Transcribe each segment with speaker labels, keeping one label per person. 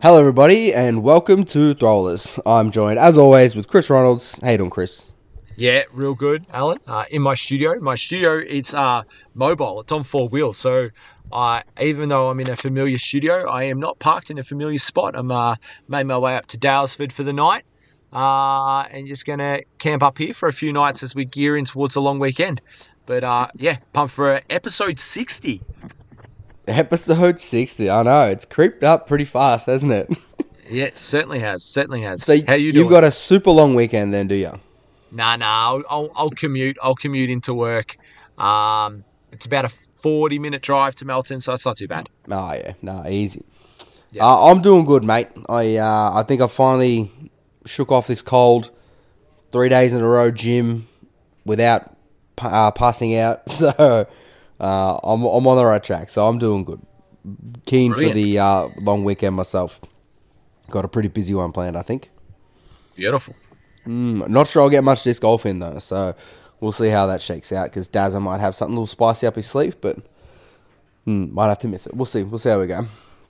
Speaker 1: Hello, everybody, and welcome to Throwlers. I'm joined, as always, with Chris Ronalds. How you doing, Chris?
Speaker 2: Yeah, real good, Alan. In my studio. It's mobile. It's on four wheels. So even though I'm in a familiar studio, I am not parked in a familiar spot. I'm made my way up to Dalesford for the night and just going to camp up here for a few nights as we gear in towards a long weekend. But yeah, pumped for episode 60.
Speaker 1: Episode 60. I know, it's creeped up pretty fast, hasn't it?
Speaker 2: Yeah, it certainly has.
Speaker 1: So
Speaker 2: How you doing?
Speaker 1: you've got a super long weekend then, do you?
Speaker 2: Nah. I'll commute. I'll commute into work. It's about a 40-minute drive to Melton, so it's not too bad.
Speaker 1: Oh, yeah. No, easy.
Speaker 2: Yeah.
Speaker 1: I'm doing good, mate. I think I finally shook off this cold. 3 days in a row gym without passing out. So I'm on the right track. So I'm doing good. Keen
Speaker 2: Brilliant.
Speaker 1: for the long weekend myself. Got a pretty busy one planned, I think.
Speaker 2: Beautiful.
Speaker 1: Not sure I'll get much disc golf in, though. So we'll see how that shakes out. Because Dazza might have something a little spicy up his sleeve. But might have to miss it. We'll see. We'll see how we go.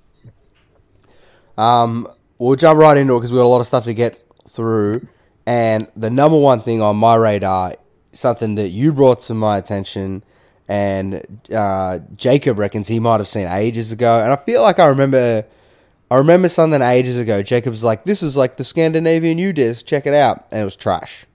Speaker 1: We'll jump right into it because we've got a lot of stuff to get through. And the number one thing on my radar, something that you brought to my attention, and Jacob reckons he might have seen ages ago. And I feel like I remember something ages ago. Jacob's like, this is like the Scandinavian U-Disc, check it out. And it was trash.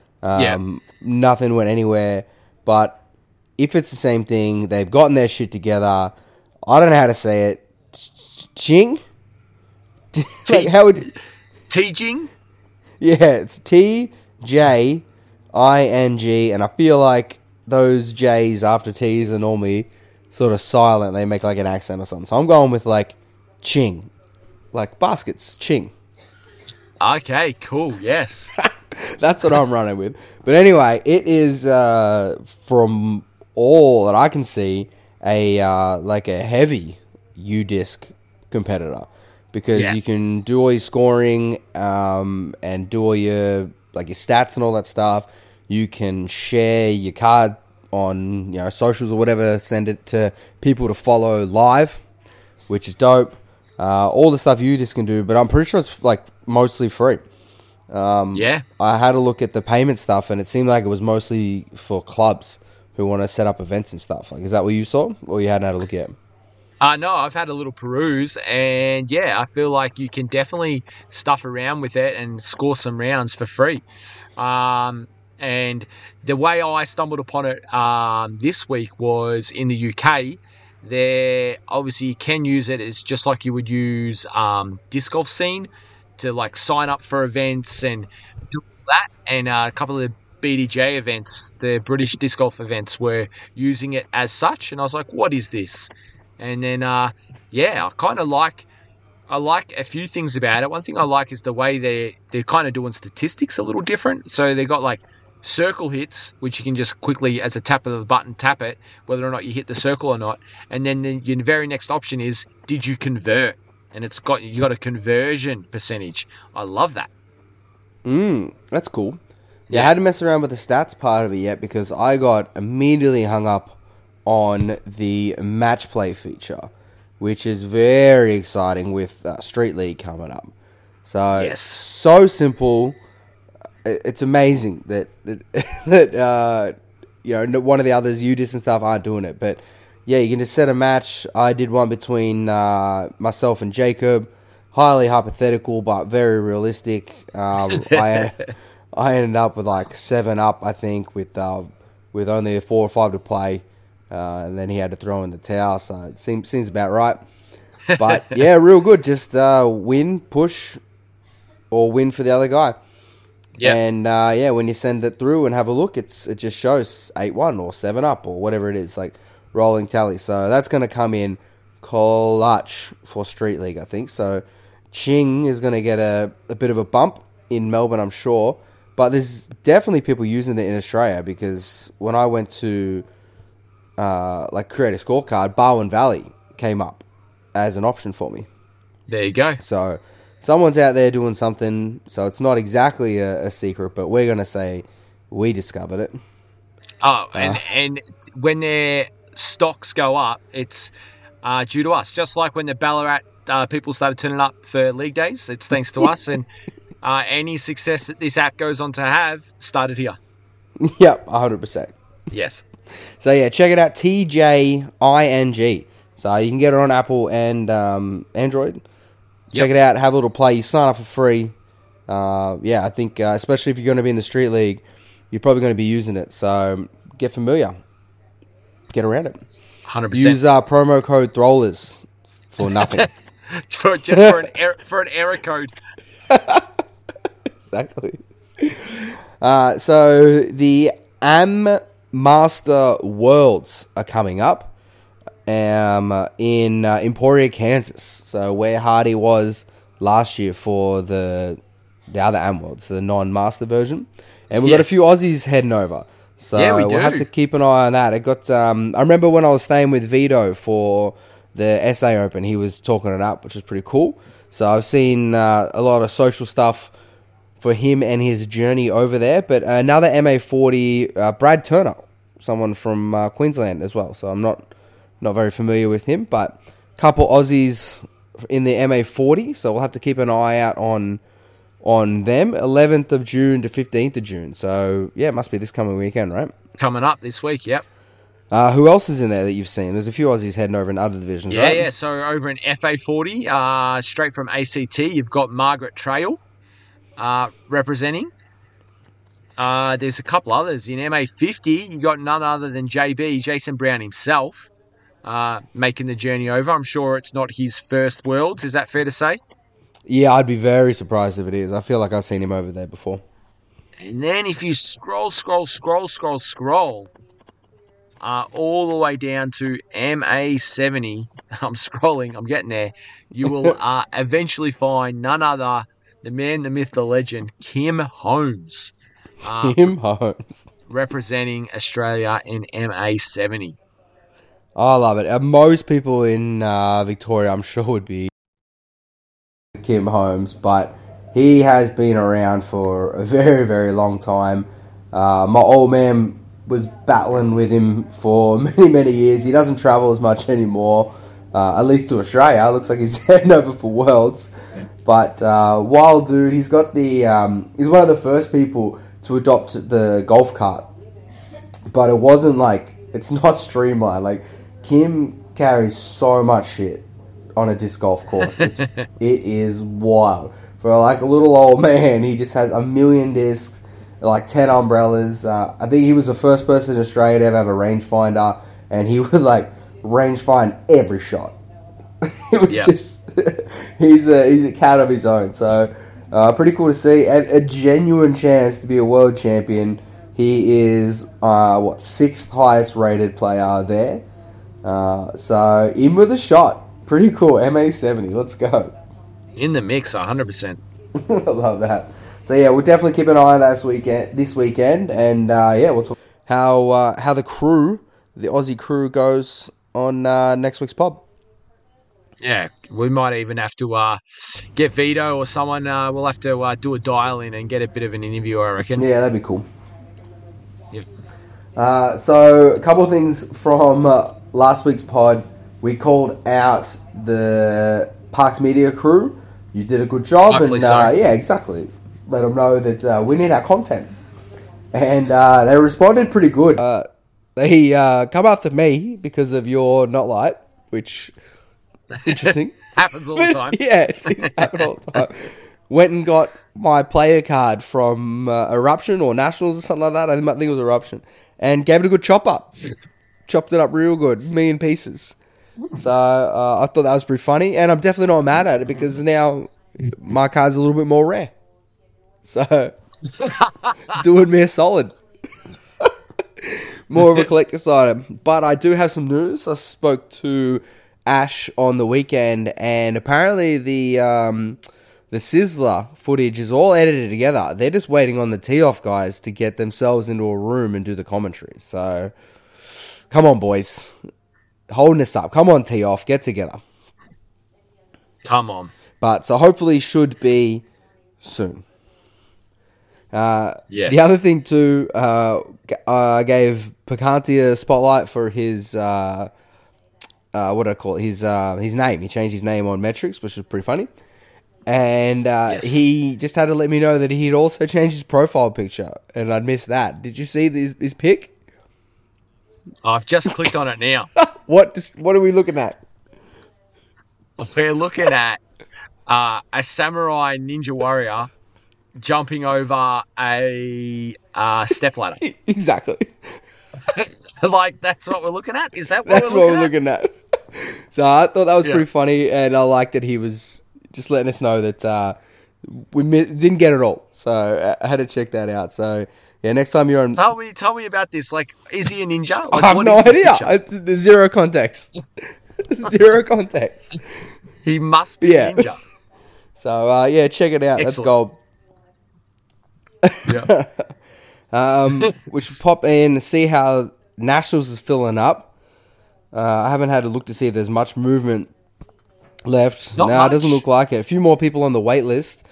Speaker 1: Nothing went anywhere. But if it's the same thing, they've gotten their shit together. I don't know how to say it. Ching? Like, how would...
Speaker 2: Teaching?
Speaker 1: Yeah, it's Tjing, and I feel like those J's after T's are normally sort of silent. They make like an accent or something. So I'm going with like Ching. Like baskets, Ching.
Speaker 2: Okay, cool, yes.
Speaker 1: That's what I'm running with. But anyway, it is, from all that I can see, like a heavy U-Disc competitor. Because you can do all your scoring and do all your stats and all that stuff. You can share your card on socials or whatever, send it to people to follow live, which is dope. All the stuff you just can do, but I'm pretty sure it's like mostly free.
Speaker 2: Yeah.
Speaker 1: I had a look at the payment stuff, and it seemed like it was mostly for clubs who want to set up events and stuff. Like, is that what you saw, or you hadn't had a look yet?
Speaker 2: No, I've had a little peruse, and yeah, I feel like you can definitely stuff around with it and score some rounds for free. And the way I stumbled upon it this week was in the UK. There, obviously, you can use it. It's just like you would use Disc Golf Scene to like sign up for events and do that. And a couple of the BDJ events, the British Disc Golf events, were using it as such. And I was like, what is this? And then, I like a few things about it. One thing I like is the way they're kind of doing statistics a little different. So they got like circle hits, which you can just quickly, as a tap of the button, tap it, whether or not you hit the circle or not. And then your very next option is, did you convert? And you got a conversion percentage. I love that.
Speaker 1: That's cool. Yeah, I hadn't messed around with the stats part of it yet because I got immediately hung up on the match play feature, which is very exciting with Street League coming up. So
Speaker 2: Yes.
Speaker 1: so simple. It's amazing that one of the others, UDIS and stuff, aren't doing it. But yeah, you can just set a match. I did one between myself and Jacob. Highly hypothetical, but very realistic. I ended up with like 7 up, I think, with only 4 or 5 to play. And then he had to throw in the towel, so it seems about right. But yeah, real good. Just win, push, or win for the other guy.
Speaker 2: Yeah.
Speaker 1: And when you send it through and have a look, it just shows 8-1 or 7 up or whatever it is, like rolling tally. So that's going to come in clutch for Street League, I think. So Ching is going to get a bit of a bump in Melbourne, I'm sure. But there's definitely people using it in Australia because when I went to create a scorecard, Barwon Valley came up as an option for me.
Speaker 2: There you go.
Speaker 1: So someone's out there doing something, so it's not exactly a secret, but we're going to say we discovered it.
Speaker 2: Oh, and when their stocks go up, it's due to us. Just like when the Ballarat people started turning up for league days. It's thanks to us, and any success that this app goes on to have started here.
Speaker 1: Yep, 100%.
Speaker 2: Yes.
Speaker 1: So yeah, check it out, TJING. So you can get it on Apple and Android. Check it out, have a little play. You sign up for free. Yeah, I think especially if you're going to be in the Street League, you're probably going to be using it. So get familiar. Get around it.
Speaker 2: 100%.
Speaker 1: Use promo code Throwlers for nothing.
Speaker 2: for an error code.
Speaker 1: Exactly. So the Master Worlds are coming up in Emporia, Kansas. So where Hardy was last year for the other Worlds, the non-Master version. And we've got a few Aussies heading over. So
Speaker 2: yeah, we do.
Speaker 1: We'll have to keep an eye on that. It got. I remember when I was staying with Vito for the SA Open, he was talking it up, which was pretty cool. So I've seen a lot of social stuff for him and his journey over there. But another MA40, Brad Turner, someone from Queensland as well. So I'm not very familiar with him, but a couple Aussies in the MA40. So we'll have to keep an eye out on them. 11th of June to 15th of June. So yeah, it must be this coming weekend, right?
Speaker 2: Coming up this week, yep.
Speaker 1: Who else is in there that you've seen? There's a few Aussies heading over in other divisions, right?
Speaker 2: Yeah. So over in FA40, straight from ACT, you've got Margaret Trail representing. There's a couple others. In MA50, you got none other than JB, Jason Brown himself, making the journey over. I'm sure it's not his first Worlds. Is that fair to say?
Speaker 1: Yeah, I'd be very surprised if it is. I feel like I've seen him over there before.
Speaker 2: And then if you scroll all the way down to MA70, I'm scrolling, I'm getting there, you will eventually find none other, the man, the myth, the legend, Kim Holmes.
Speaker 1: Kim Holmes.
Speaker 2: Representing Australia in MA70.
Speaker 1: I love it. Most people in Victoria, I'm sure, would be Kim Holmes, but he has been around for a very, very long time. My old man was battling with him for many, many years. He doesn't travel as much anymore, at least to Australia. It looks like he's heading over for Worlds. But wild dude, he's got the he's one of the first people to adopt the golf cart. But it wasn't like, it's not streamlined. Like, Kim carries so much shit on a disc golf course. It is wild. For like a little old man, he just has a million discs, like 10 umbrellas. I think he was the first person in Australia to ever have a rangefinder, and he would like rangefind every shot. It was just he's a cat of his own. So pretty cool to see, and a genuine chance to be a world champion. He is sixth highest rated player there. So in with a shot. Pretty cool. MA70. Let's go.
Speaker 2: In the mix, 100%.
Speaker 1: I love that. So yeah, we'll definitely keep an eye on that this weekend, and we'll talk how the crew, the Aussie crew, goes on next week's pod.
Speaker 2: Yeah, we might even have to get Vito or someone. We'll have to do a dial in and get a bit of an interview, I reckon.
Speaker 1: Yeah, that'd be cool.
Speaker 2: Yep.
Speaker 1: So a couple of things from last week's pod. We called out the Parks Media crew. You did a good job.
Speaker 2: Hopefully so.
Speaker 1: Yeah, exactly. Let them know that we need our content. And they responded pretty good. They come after me because of your not light, which interesting.
Speaker 2: Happens all the time.
Speaker 1: Yeah, it happens all the time. Went and got my player card from Eruption or Nationals or something like that. I think it was Eruption. And gave it a good chop up. Chopped it up real good. Me in pieces. So I thought that was pretty funny. And I'm definitely not mad at it because now my card's a little bit more rare. So doing me a solid. More of a collector's item. But I do have some news. I spoke to Ash on the weekend, and apparently the Sizzler footage is all edited together. They're just waiting on the tee-off guys to get themselves into a room and do the commentary. So come on, boys. Holding us up. Come on, tee-off. Get together.
Speaker 2: Come on.
Speaker 1: But so hopefully should be soon.
Speaker 2: Yes.
Speaker 1: The other thing too, I gave Picante a spotlight for his what do I call it? His name. He changed his name on Metrics, which was pretty funny. And he just had to let me know that he'd also changed his profile picture, and I'd missed that. Did you see his pic?
Speaker 2: I've just clicked on it now.
Speaker 1: What are we looking at?
Speaker 2: We're looking at a samurai ninja warrior jumping over a stepladder.
Speaker 1: Exactly.
Speaker 2: Like, that's what we're looking at? Is that
Speaker 1: what we're looking at? So I thought that was pretty funny, and I liked that he was just letting us know that we didn't get it all. So I had to check that out. So yeah, next time you're on...
Speaker 2: Tell me about this. Like, is he a ninja? Like,
Speaker 1: I have no idea. There's zero context. Zero context.
Speaker 2: He must be a ninja.
Speaker 1: So check it out.
Speaker 2: Excellent.
Speaker 1: That's gold. Yeah. We should pop in and see how Nationals is filling up. I haven't had a look to see if there's much movement left.
Speaker 2: Not
Speaker 1: No,
Speaker 2: much.
Speaker 1: it doesn't look like it. A few more people on the wait list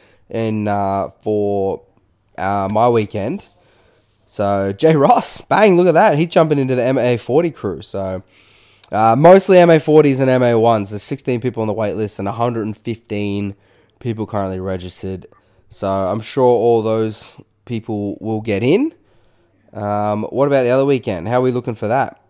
Speaker 1: for my weekend. So Jay Ross, bang, look at that. He's jumping into the MA40 crew. So mostly MA40s and MA1s. There's 16 people on the wait list and 115 people currently registered. So I'm sure all those people will get in. What about the other weekend? How are we looking for that?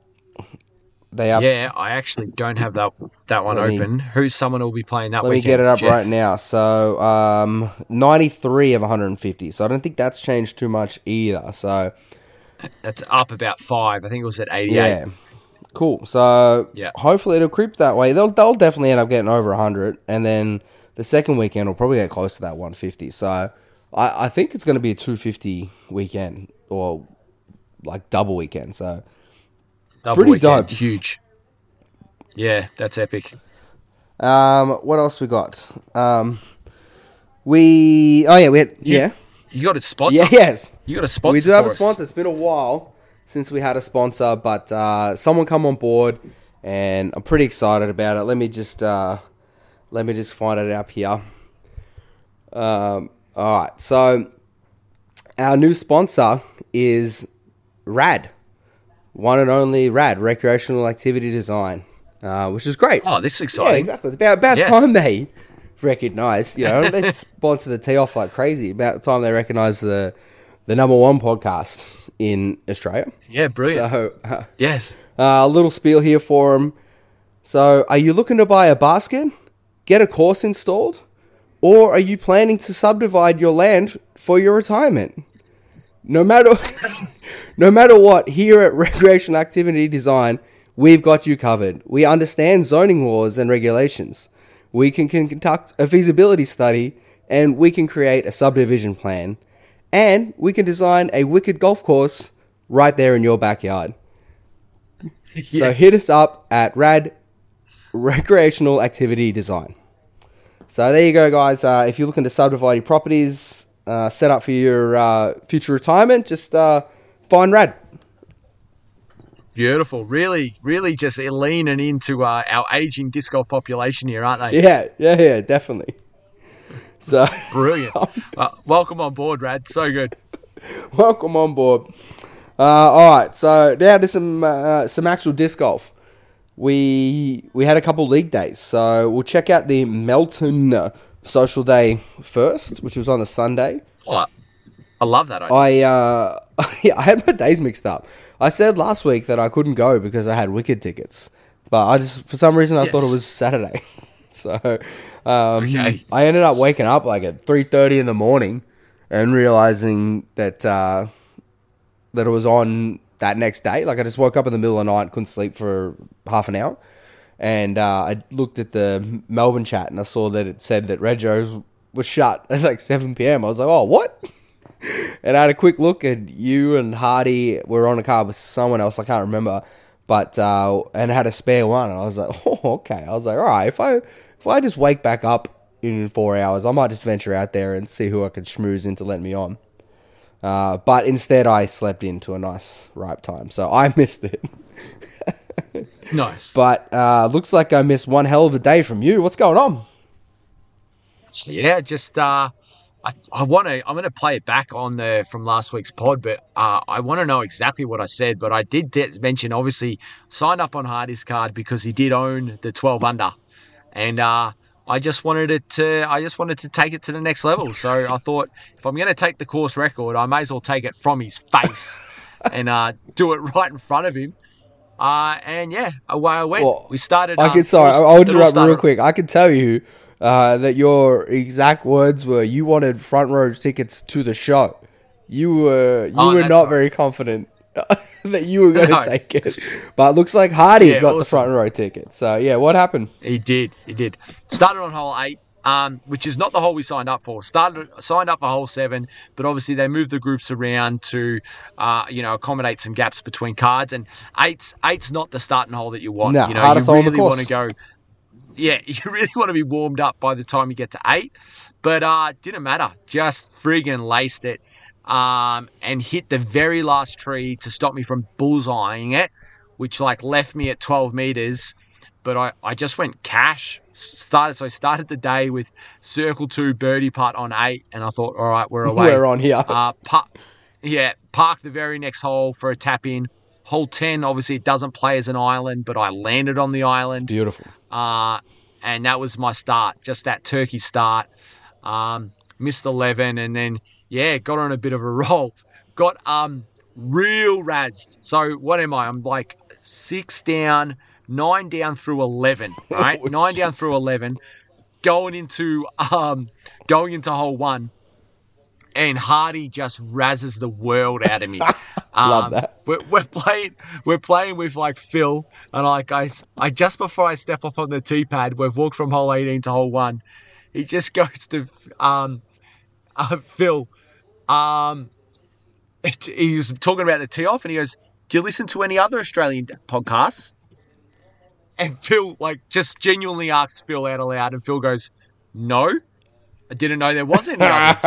Speaker 2: Yeah, I actually don't have that one open. Who's someone who'll be playing that weekend?
Speaker 1: Let me get it up
Speaker 2: Jeff?
Speaker 1: right now. So 93 of 150. So I don't think that's changed too much either. So
Speaker 2: that's up about 5. I think it was at 88.
Speaker 1: yeah, cool. So hopefully it'll creep that way. They'll definitely end up getting over 100, and then the second weekend will probably get close to that 150. So I think it's going to be a 250 weekend, or like double weekend. So
Speaker 2: Double
Speaker 1: pretty
Speaker 2: weekend.
Speaker 1: dope.
Speaker 2: Huge. Yeah, that's epic.
Speaker 1: What else we got?
Speaker 2: You got a sponsor?
Speaker 1: Yeah, yes.
Speaker 2: You got a sponsor.
Speaker 1: We do have a
Speaker 2: for us.
Speaker 1: sponsor. It's been a while since we had a sponsor, but someone come on board, and I'm pretty excited about it. Let me just find it up here. All right, so our new sponsor is RAD, one and only RAD, Recreational Activity Design, which is great.
Speaker 2: Oh, this is exciting.
Speaker 1: Yeah, exactly. About time they recognise, they sponsor the tee off like crazy. About time they recognise the number one podcast in Australia.
Speaker 2: Yeah, brilliant.
Speaker 1: So,
Speaker 2: yes.
Speaker 1: a little spiel here for them. So, are you looking to buy a basket, get a course installed, or are you planning to subdivide your land for your retirement? No matter what, here at Recreational Activity Design, we've got you covered. We understand zoning laws and regulations. We can conduct a feasibility study, and we can create a subdivision plan. And we can design a wicked golf course right there in your backyard.
Speaker 2: Yes.
Speaker 1: So hit us up at RAD Recreational Activity Design. So there you go, guys. If you're looking to subdivide your properties, set up for your future retirement, just find RAD.
Speaker 2: Beautiful. Really, really just leaning into our aging disc golf population here, aren't they?
Speaker 1: Yeah, definitely. So
Speaker 2: Brilliant. Welcome on board, Rad. So good.
Speaker 1: Welcome on board. All right, so now to some actual disc golf. We had a couple league days, so we'll check out the Melton Social Day first, which was on a Sunday.
Speaker 2: Oh, I love that idea.
Speaker 1: I had my days mixed up. I said last week that I couldn't go because I had Wicked tickets, but for some reason I thought it was Saturday. So
Speaker 2: Okay.
Speaker 1: I ended up waking up like at 3:30 in the morning and realizing that it was on that next day. Like I just woke up in the middle of the night, couldn't sleep for half an hour, and I looked at the Melbourne chat and I saw that it said that Reggio was shut at like 7 p.m. I was like, oh, what? And I had a quick look, and you and Hardy were on a car with someone else, I can't remember, but and had a spare one, and I was like, oh, okay. I was like, all right, if I just wake back up in 4 hours, I might just venture out there and see who I could schmooze into letting me on. But instead, I slept into a nice ripe time, so I missed it.
Speaker 2: Nice.
Speaker 1: But looks like I missed one hell of a day from you. What's going on?
Speaker 2: Yeah, just I I'm going to play it back on from last week's pod, but I want to know exactly what I said. But I did mention, obviously, signed up on Hardy's card because he did own the 12 under, and I just wanted to take it to the next level. So I thought, if I'm going to take the course record, I may as well take it from his face and do it right in front of him. And yeah, away I went.
Speaker 1: Well,
Speaker 2: we started.
Speaker 1: I'll interrupt real quick. I can tell you that your exact words were, you wanted front row tickets to the show. You were not very confident that you were going to take it. But it looks like Hardy got the front row ticket. So yeah, what happened?
Speaker 2: He did. Started on hole 8. Which is not the hole we signed up for. Signed up for hole 7, but obviously they moved the groups around to, accommodate some gaps between cards. And eight's not the starting hole that you want.
Speaker 1: No,
Speaker 2: you really want to go. Yeah, you really want to be warmed up by the time you get to 8, but didn't matter. Just friggin' laced it, and hit the very last tree to stop me from bullseyeing it, which left me at 12 meters. But I just went cash. I started the day with circle 2 birdie putt on 8, and I thought, all right, we're away.
Speaker 1: We're on here.
Speaker 2: Park the very next hole for a tap in. Hole 10, obviously it doesn't play as an island, but I landed on the island.
Speaker 1: Beautiful.
Speaker 2: And that was my start, just that turkey start. Missed 11, and then got on a bit of a roll. Got real razzed. So what am I? I'm 6 down. 9 down through 11, right? 9 down through 11, going into hole 1, and Hardy just razzes the world out of me.
Speaker 1: Love that.
Speaker 2: We're playing with Phil, and guys, just before I step up on the tee pad, we've walked from hole 18 to hole 1. He just goes to Phil. He's talking about the tee off, and he goes, "Do you listen to any other Australian podcasts?" And Phil, just genuinely asks Phil out aloud, and Phil goes, "No, I didn't know there was any others."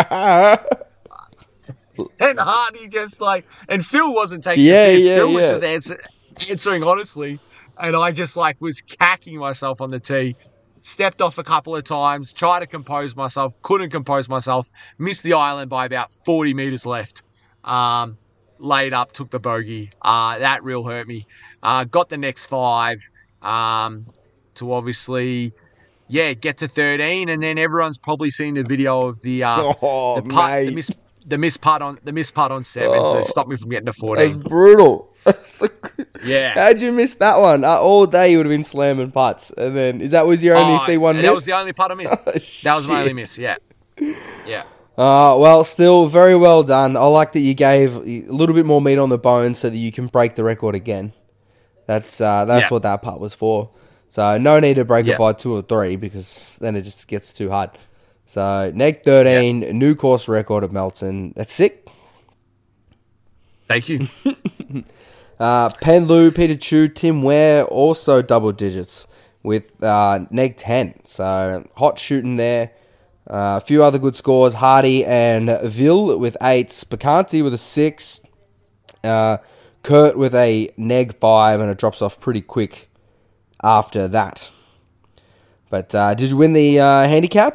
Speaker 2: And Hardy and Phil wasn't taking the piss. Phil was just answering honestly. And I just was cacking myself on the tee. Stepped off a couple of times, tried to compose myself, couldn't compose myself, missed the island by about 40 meters left. Laid up, took the bogey. That real hurt me. Got the next 5. To obviously, get to 13, and then everyone's probably seen the video of the missed putt on 7 to stop me from getting to 14.
Speaker 1: That's brutal.
Speaker 2: Yeah.
Speaker 1: How'd you miss that one? All day you would have been slamming putts, and then was your only C1 miss?
Speaker 2: That was the only putt I missed. That was my only miss. Yeah.
Speaker 1: Well, still very well done. I like that you gave a little bit more meat on the bone so that you can break the record again. That's what that putt was for. So no need to break it by 2 or 3, because then it just gets too hard. So neg 13, new course record of Melton. That's sick.
Speaker 2: Thank you.
Speaker 1: Pen Lu, Peter Chu, Tim Ware, also double digits with neg 10. So hot shooting there. A few other good scores. Hardy and Vil with 8s. Bacanti with a 6. Kurt with a neg 5, and it drops off pretty quick after that. But did you win the handicap?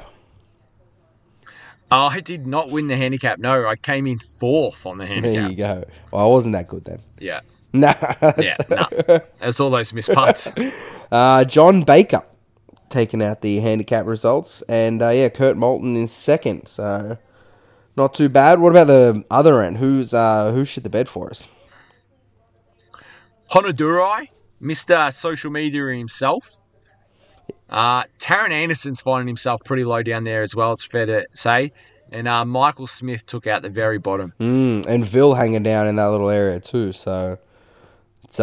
Speaker 2: I did not win the handicap. No, I came in 4th on the handicap.
Speaker 1: There you go. Well, I wasn't that good then.
Speaker 2: Yeah.
Speaker 1: Nah.
Speaker 2: That's all those missed putts.
Speaker 1: John Baker taking out the handicap results, and Kurt Moulton in 2nd. So not too bad. What about the other end? Who shit the bed for us?
Speaker 2: Honodurai, Mr. Social Media himself. Taron Anderson's finding himself pretty low down there as well, it's fair to say. And Michael Smith took out the very bottom.
Speaker 1: And Vil hanging down in that little area too. So it's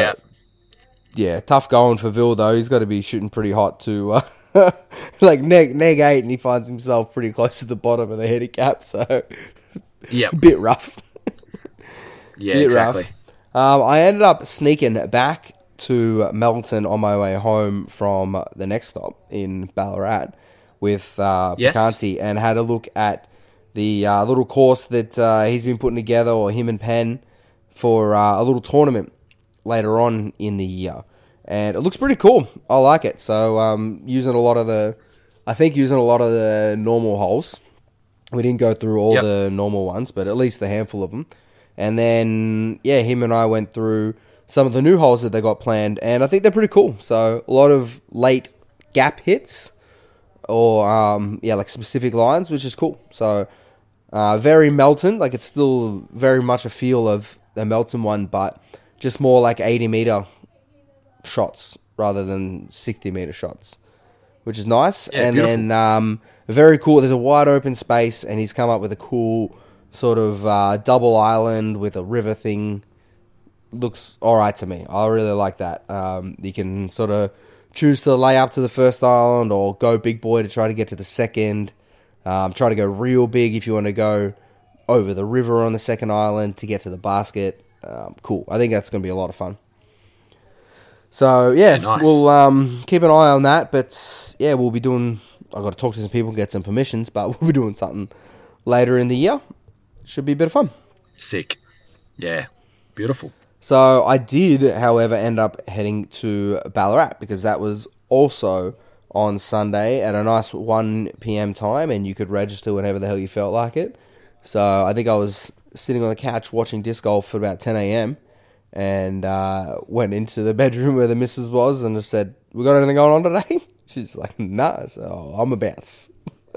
Speaker 1: tough going for Vil though. He's got to be shooting pretty hot too. Neg 8, and he finds himself pretty close to the bottom of the handicap. So a bit rough.
Speaker 2: Exactly.
Speaker 1: Rough. I ended up sneaking back to Melton on my way home from the next stop in Ballarat with Bacanti, and had a look at the little course that he's been putting together, or him and Penn, for a little tournament later on in the year. And it looks pretty cool. I like it. So using a lot of the normal holes. We didn't go through all
Speaker 2: Yep.
Speaker 1: the normal ones, but at least a handful of them. And then, yeah, him and I went through some of the new holes that they got planned, and I think they're pretty cool. So a lot of late gap hits, or like specific lines, which is cool. So very Melton, like it's still very much a feel of the Melton one, but just more like 80-meter shots rather than 60-meter shots, which is nice.
Speaker 2: Yeah,
Speaker 1: and
Speaker 2: beautiful.
Speaker 1: then very cool. There's a wide open space, and he's come up with a cool sort of double island with a river thing. Looks all right to me. I really like that. You can sort of choose to lay up to the first island or go big boy to try to get to the second. Try to go real big if you want to go over the river on the second island to get to the basket. Cool. I think that's going to be a lot of fun. So, yeah,
Speaker 2: nice.
Speaker 1: We'll keep an eye on that. But, yeah, we'll be doing... I've got to talk to some people, get some permissions, but we'll be doing something later in the year. Should be a bit of fun.
Speaker 2: Sick. Yeah. Beautiful.
Speaker 1: So I did, however, end up heading to Ballarat because that was also on Sunday at a nice 1 p.m. time, and you could register whenever the hell you felt like it. So I think I was sitting on the couch watching disc golf for about 10 a.m. and went into the bedroom where the missus was and just said, "We got anything going on today?" She's like, "Nah." So I'm a bounce.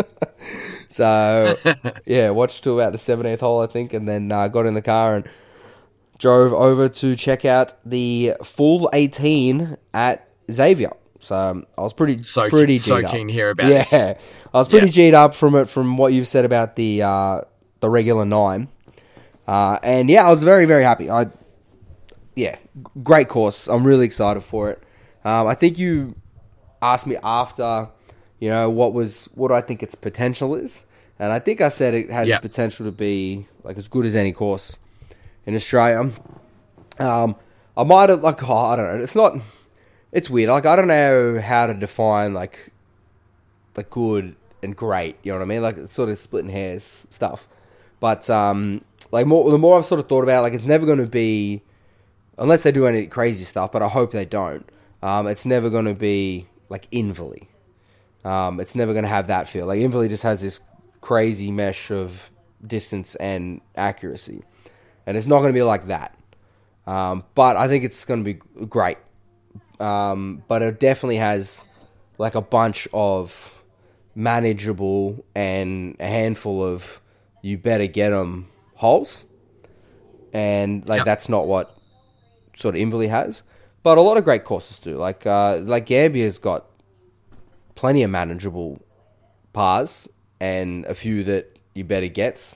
Speaker 1: So yeah, watched till about the 17th hole, I think, and then got in the car and drove over to check out the full 18 at Xavier. So I was pretty G'd up.
Speaker 2: Keen to hear about this.
Speaker 1: Yeah, I was pretty G'd up from it, from what you've said about the regular 9. And yeah, I was very, very happy. Great course. I'm really excited for it. I think you asked me after, what I think its potential is. And I think I said it has the potential to be like as good as any course in Australia. I might have, I don't know. It's weird. Like, I don't know how to define like good and great. You know what I mean? Like, it's sort of splitting hairs stuff. But the more I've sort of thought about it, like, it's never going to be, unless they do any crazy stuff, but I hope they don't. It's never going to be like Inverleigh. It's never going to have that feel. Like, Inverleigh just has this crazy mesh of distance and accuracy. And it's not going to be like that. But I think it's going to be great. But it definitely has like a bunch of manageable and a handful of you better get them holes. And that's not what sort of Inverleigh has. But a lot of great courses do. Like Gambier's got plenty of manageable pars and a few that you better gets.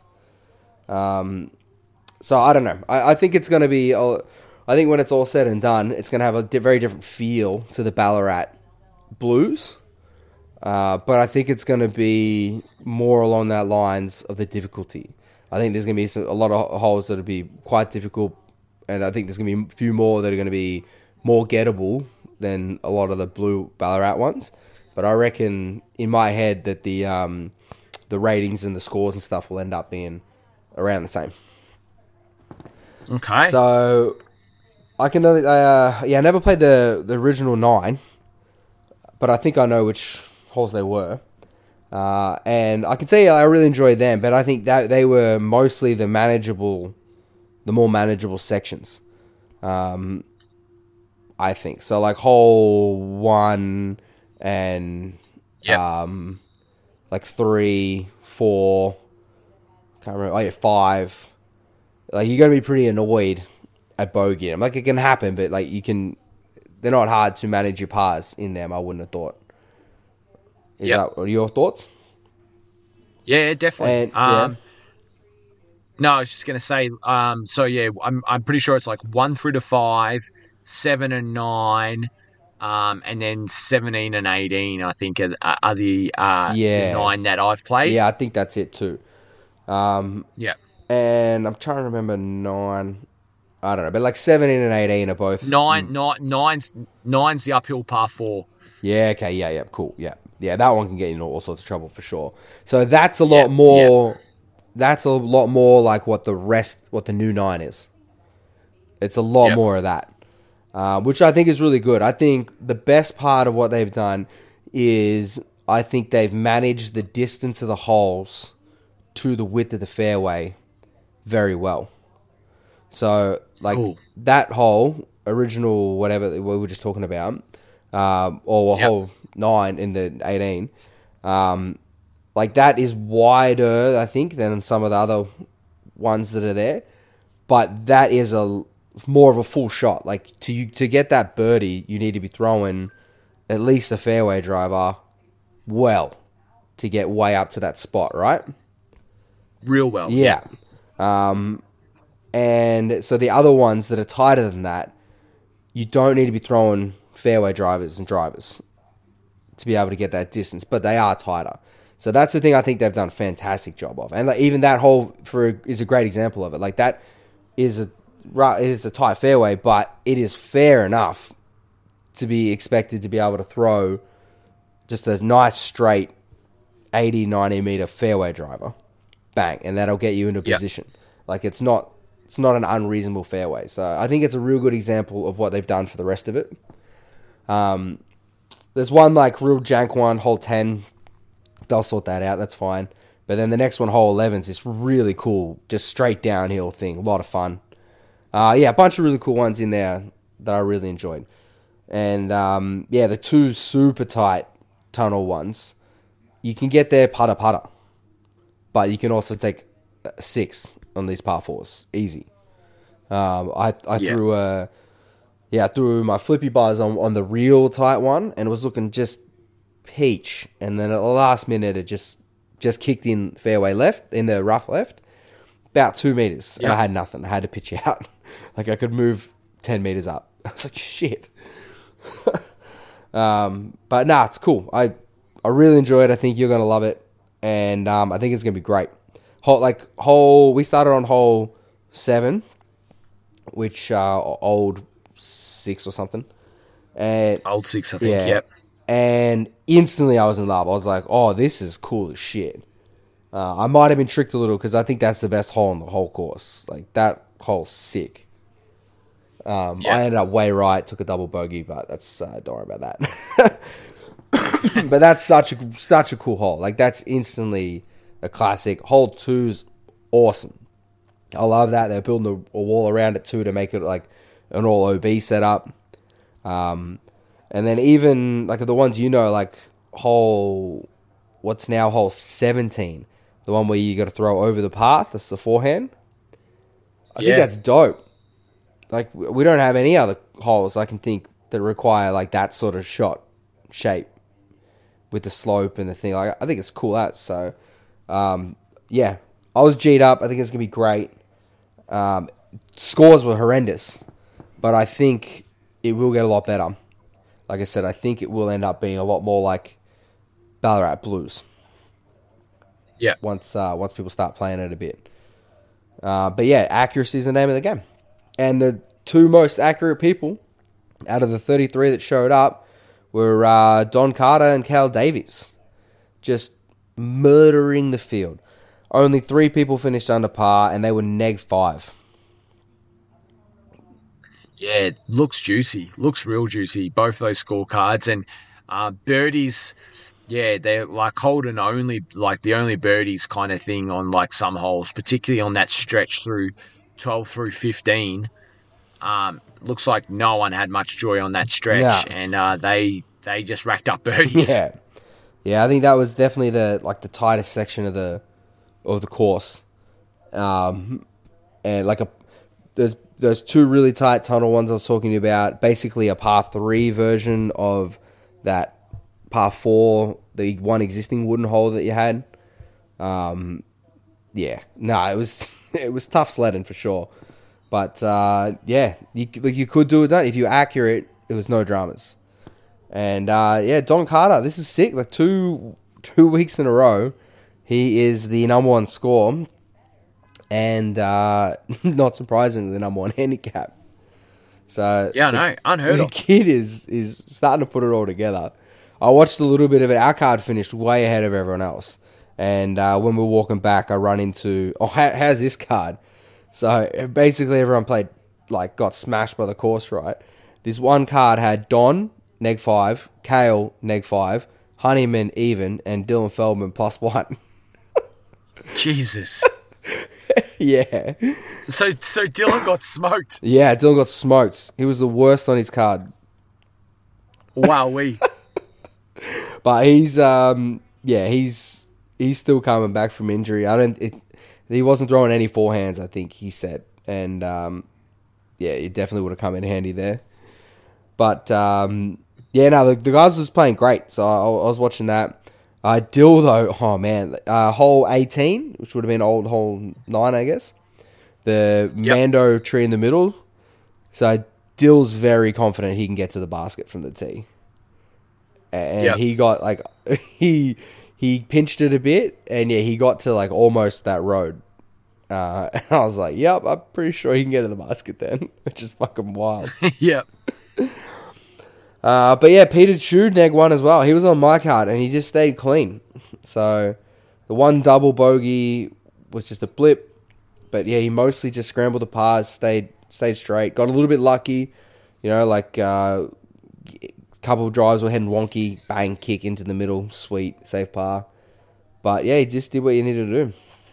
Speaker 1: So I don't know. I think it's going to be... I think when it's all said and done, it's going to have a very different feel to the Ballarat Blues. But I think it's going to be more along that lines of the difficulty. I think there's going to be a lot of holes that will be quite difficult, and I think there's going to be a few more that are going to be more gettable than a lot of the blue Ballarat ones. But I reckon, in my head, that the ratings and the scores and stuff will end up being around the same.
Speaker 2: Okay.
Speaker 1: So I can I never played the original 9, but I think I know which holes they were. And I can say I really enjoyed them, but I think that they were mostly the more manageable sections. I think so. Like hole 1 and like 3, 4. Can't remember. 5. Like, you're going to be pretty annoyed at bogeying them. Like, it can happen, but, like, they're not hard to manage your pars in them, I wouldn't have thought. Is that your thoughts?
Speaker 2: Yeah, definitely.
Speaker 1: And,
Speaker 2: No, I was just going to say, I'm pretty sure it's like 1 through to 5, 7 and 9, and then 17 and 18, I think, are the 9 that I've played.
Speaker 1: Yeah, I think that's it too. And I'm trying to remember 9. I don't know, but like 17 and 18 are both...
Speaker 2: Nine's the uphill par 4.
Speaker 1: Yeah, okay, yeah, cool, yeah. Yeah, that one can get you into all sorts of trouble for sure. So that's a lot more... Yeah. That's a lot more like what the new 9 is. It's a lot more of that, which I think is really good. I think the best part of what they've done is I think they've managed the distance of the holes to the width of the fairway very well. So, like,
Speaker 2: Cool.
Speaker 1: that hole, original whatever we were just talking about, or hole 9 in the 18, like, that is wider, I think, than some of the other ones that are there. But that is more of a full shot. Like, to get that birdie, you need to be throwing at least a fairway driver well to get way up to that spot, right?
Speaker 2: Real well.
Speaker 1: Yeah. And so the other ones that are tighter than that, you don't need to be throwing fairway drivers and drivers to be able to get that distance, but they are tighter. So that's the thing I think they've done a fantastic job of. And like, even that hole is a great example of it. Like, that is a tight fairway, but it is fair enough to be expected to be able to throw just a nice straight 80, 90 meter fairway driver. Bang. And that'll get you into position. Like, it's not an unreasonable fairway. So I think it's a real good example of what they've done for the rest of it. There's one like real jank one, hole 10. They'll sort that out. That's fine. But then the next one, hole 11, is this really cool, just straight downhill thing. A lot of fun. A bunch of really cool ones in there that I really enjoyed. And the two super tight tunnel ones, you can get there putter, but you can also take 6 on these par 4s, easy. I threw my flippy bars on the real tight one, and it was looking just peach. And then at the last minute, it just kicked in fairway left, in the rough left, about 2 meters, and I had nothing. I had to pitch out. Like, I could move 10 meters up. I was like, shit. But nah, it's cool. I really enjoy it. I think you're gonna love it, and I think it's gonna be great. We started on hole 7, which old 6 or something. And
Speaker 2: old 6, I think. Yep.
Speaker 1: And instantly I was in love. I was like, oh, this is cool as shit. I might have been tricked a little because I think that's the best hole on the whole course. Like, that hole's sick. I ended up way right, took a double bogey, but that's don't worry about that. But that's such a cool hole. Like, that's instantly a classic. Hole 2's awesome. I love that. They're building a wall around it too to make it like an all OB setup. And then even like the ones like what's now hole 17, the one where you got to throw over the path. That's the forehand. I think that's dope. Like, we don't have any other holes I can think that require like that sort of shot shape with the slope and the thing. Like, I think it's cool. So, I was G'd up. I think it's gonna be great. Scores were horrendous, but I think it will get a lot better. Like I said, I think it will end up being a lot more like Ballarat Blues.
Speaker 2: Yeah.
Speaker 1: Once people start playing it a bit. But yeah, accuracy is the name of the game. And the 2 most accurate people out of the 33 that showed up were Don Carter and Cal Davies. Just murdering the field. Only 3 people finished under par, and they were -5.
Speaker 2: Yeah, it looks juicy. Looks real juicy, both those scorecards. And birdies, they're like Holden only, like the only birdies kind of thing on like some holes, particularly on that stretch through 12 through 15. Looks like no one had much joy on that stretch, and they just racked up birdies.
Speaker 1: Yeah, I think that was definitely the tightest section of the course. And like there's those 2 really tight tunnel ones I was talking about, basically a par 3 version of that par 4, the one existing wooden hole that you had. It was tough sledding for sure. But you could do it. If you're accurate, it was no dramas. And Don Carter, this is sick. Like 2 weeks in a row, he is the number 1 score. And not surprisingly, the number 1 handicap. So
Speaker 2: unheard of.
Speaker 1: The kid is starting to put it all together. I watched a little bit of it. Our card finished way ahead of everyone else. And when we were walking back, I run into, how's this card? So basically, everyone got smashed by the course, right? This one card had Don -5, Kale -5, Honeyman even, and Dylan Feldman +1.
Speaker 2: Jesus.
Speaker 1: Yeah.
Speaker 2: So Dylan got smoked.
Speaker 1: Yeah, Dylan got smoked. He was the worst on his card.
Speaker 2: Wowee.
Speaker 1: But he's still coming back from injury. He wasn't throwing any forehands, I think he said. And he definitely would have come in handy there. But the guys was playing great. So I was watching that. Dill, though, oh man, hole 18, which would have been old hole 9, I guess. The Mando tree in the middle. So Dill's very confident he can get to the basket from the tee. And he got he pinched it a bit, and he got to almost that road. And I was like, yep, I'm pretty sure he can get to the basket then, which is fucking wild.
Speaker 2: Yep.
Speaker 1: But yeah, Peter Chu neg one as well. He was on my card and he just stayed clean. So the one double bogey was just a blip. But yeah, he mostly just scrambled the pars, stayed straight. Got a little bit lucky, a couple of drives were heading wonky, bang, kick into the middle, sweet, safe par. But yeah, he just did what you needed to do.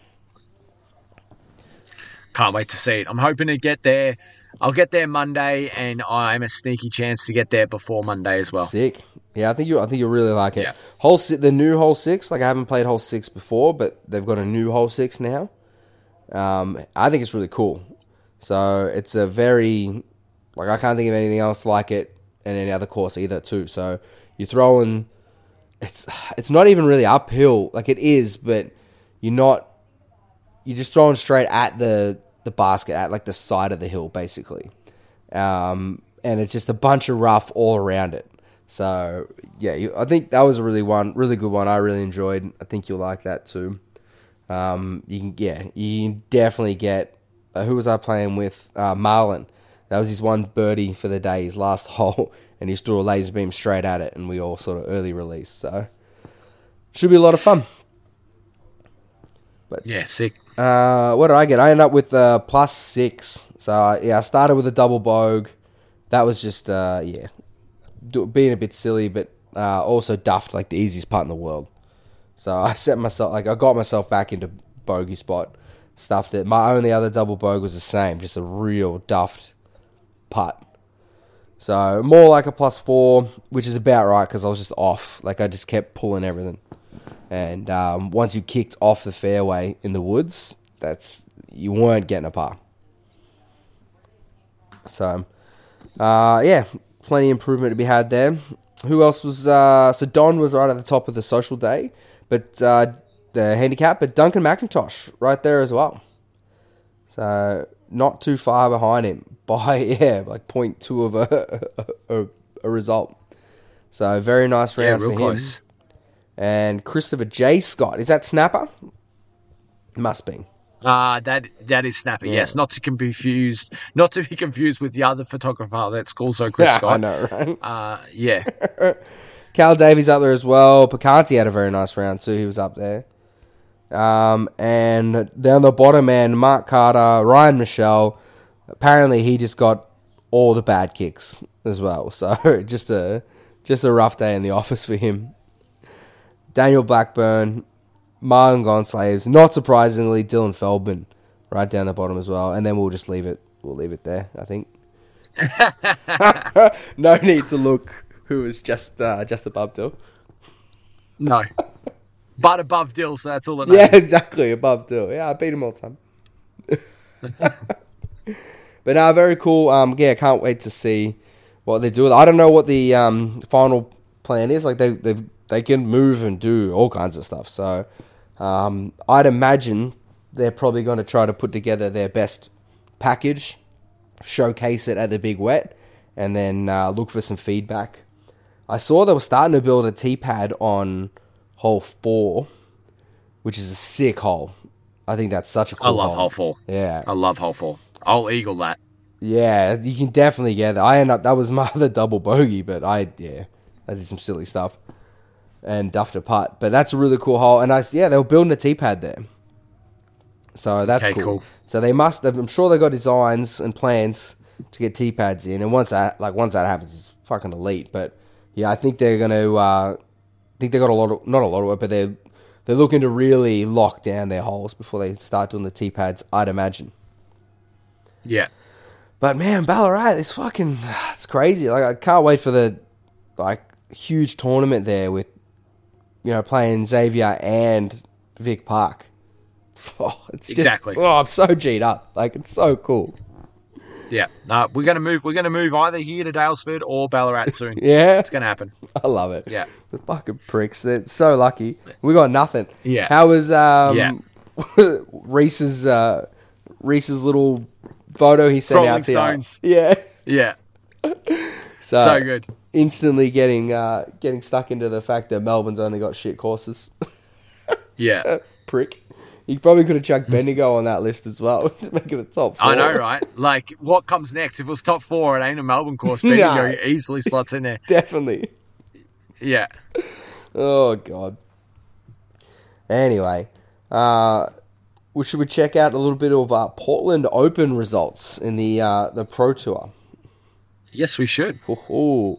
Speaker 2: Can't wait to see it. I'm hoping to get there. I'll get there Monday, and I'm a sneaky chance to get there before Monday as well.
Speaker 1: Sick. Yeah, I think you'll really like it.
Speaker 2: Yeah.
Speaker 1: The new hole 6. I haven't played hole 6 before, but they've got a new hole 6 now. I think it's really cool. So it's a very I can't think of anything else like it in any other course either too. So you're throwing. It's not even really uphill. It is, but you're just throwing straight at the basket at the side of the hill basically, and it's just a bunch of rough all around it. So yeah, I think that was a really good one. I really enjoyed. I think you'll like that too. You can definitely get. Who was I playing with? Marlon. That was his one birdie for the day, his last hole, and he just threw a laser beam straight at it, and we all sort of early released. So should be a lot of fun. But
Speaker 2: yeah, sick.
Speaker 1: What did I get? I ended up with +6. So I started with a double bogue. That was just being a bit silly, but also duffed the easiest putt in the world. So I set myself I got myself back into bogey spot, stuffed it. My only other double bogue was the same, just a real duffed putt. So more like a +4, which is about right because I was just off. I just kept pulling everything. And once you kicked off the fairway in the woods, you weren't getting a par. So, plenty of improvement to be had there. Who else was... so Don was right at the top of the social day, but the handicap, but Duncan McIntosh right there as well. So, not too far behind him by, 0.2 of a result. So, very nice round for him.
Speaker 2: Close.
Speaker 1: And Christopher J. Scott. Is that Snapper? Must be.
Speaker 2: That is Snapper. Yeah. Yes, not to be confused with the other photographer that's also Chris Scott.
Speaker 1: I know, right?
Speaker 2: Yeah.
Speaker 1: Cal Davies up there as well. Picanti had a very nice round too. He was up there. And down the bottom, man, Mark Carter, Ryan Michelle. Apparently, he just got all the bad kicks as well. So just a rough day in the office for him. Daniel Blackburn, Marlon Gonslaves, not surprisingly, Dylan Feldman right down the bottom as well. And then we'll just leave it. We'll leave it there, I think. No need to look who is just above Dill.
Speaker 2: No. But above Dill, so that's all that matters.
Speaker 1: Yeah, exactly, above Dill. Yeah, I beat him all the time. But very cool. Can't wait to see what they do. I don't know what the final plan is. They can move and do all kinds of stuff. So I'd imagine they're probably going to try to put together their best package, showcase it at the Big Wet, and then look for some feedback. I saw they were starting to build a tee pad on hole 4, which is a sick hole. I think that's such a cool hole.
Speaker 2: I love hole 4.
Speaker 1: Yeah.
Speaker 2: I love hole 4. I'll eagle that.
Speaker 1: Yeah, you can definitely get that. That was my other double bogey, but I did some silly stuff and duffed a putt. But that's a really cool hole. And they were building a tee pad there. So that's cool. So I'm sure they got designs and plans to get tee pads in. And once that happens, it's fucking elite. But yeah, I think they're going to, they got not a lot of work, but they're they're looking to really lock down their holes before they start doing the tee pads, I'd imagine.
Speaker 2: Yeah.
Speaker 1: But man, Ballarat, it's crazy. Like, I can't wait for the huge tournament there with, playing Xavier and Vic Park. Oh,
Speaker 2: Exactly.
Speaker 1: I'm so G'd up. Like, it's so cool.
Speaker 2: Yeah. We're gonna move either here to Daylesford or Ballarat soon.
Speaker 1: Yeah.
Speaker 2: It's gonna happen.
Speaker 1: I love it.
Speaker 2: Yeah.
Speaker 1: The fucking pricks. They're so lucky. We got nothing.
Speaker 2: Yeah.
Speaker 1: How was Reese's little photo he sent
Speaker 2: Rolling
Speaker 1: out to
Speaker 2: Stones.
Speaker 1: you? Yeah.
Speaker 2: Yeah.
Speaker 1: So
Speaker 2: good.
Speaker 1: Instantly getting stuck into the fact that Melbourne's only got shit courses.
Speaker 2: Yeah.
Speaker 1: Prick. He probably could have chucked Bendigo on that list as well to make it a top 4.
Speaker 2: I know, right? Like, what comes next? If it was top 4, it ain't a Melbourne course. Bendigo easily slots in there.
Speaker 1: Definitely.
Speaker 2: Yeah.
Speaker 1: Oh, God. Anyway, should we check out a little bit of Portland Open results in the Pro Tour?
Speaker 2: Yes, we should.
Speaker 1: We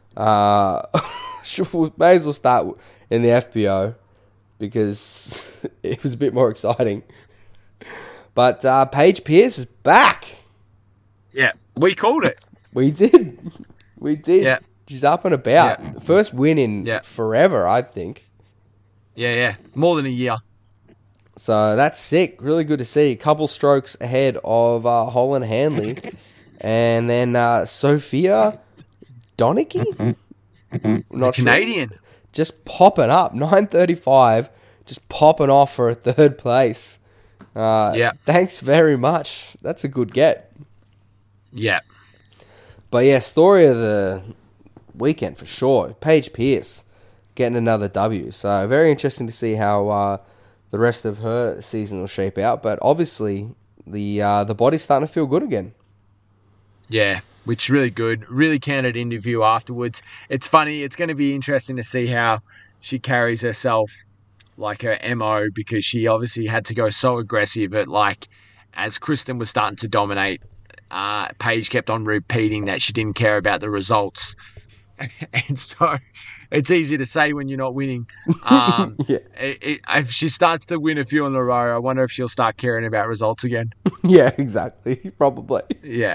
Speaker 1: may as well start in the FPO because it was a bit more exciting. But Paige Pierce is back.
Speaker 2: Yeah, we called it.
Speaker 1: We did.
Speaker 2: Yeah.
Speaker 1: She's up and about.
Speaker 2: Yeah.
Speaker 1: First win in forever, I think.
Speaker 2: Yeah. More than a year.
Speaker 1: So that's sick. Really good to see. A couple strokes ahead of Holland Hanley. And then Sophia Donicky? Not
Speaker 2: Canadian.
Speaker 1: Sure. Just popping up. 9:35. Just popping off for a third place. Thanks very much. That's a good get.
Speaker 2: Yeah.
Speaker 1: But yeah, story of the weekend for sure. Paige Pierce getting another W. So very interesting to see how the rest of her season will shape out. But obviously the body's starting to feel good again.
Speaker 2: Yeah, which is really good. Really candid interview afterwards. It's funny. It's going to be interesting to see how she carries herself, like her MO, because she obviously had to go so aggressive at, like, as Kristen was starting to dominate, Paige kept on repeating that she didn't care about the results. And so it's easy to say when you're not winning. If she starts to win a few in a row, I wonder if she'll start caring about results again.
Speaker 1: Yeah, exactly. Probably.
Speaker 2: Yeah.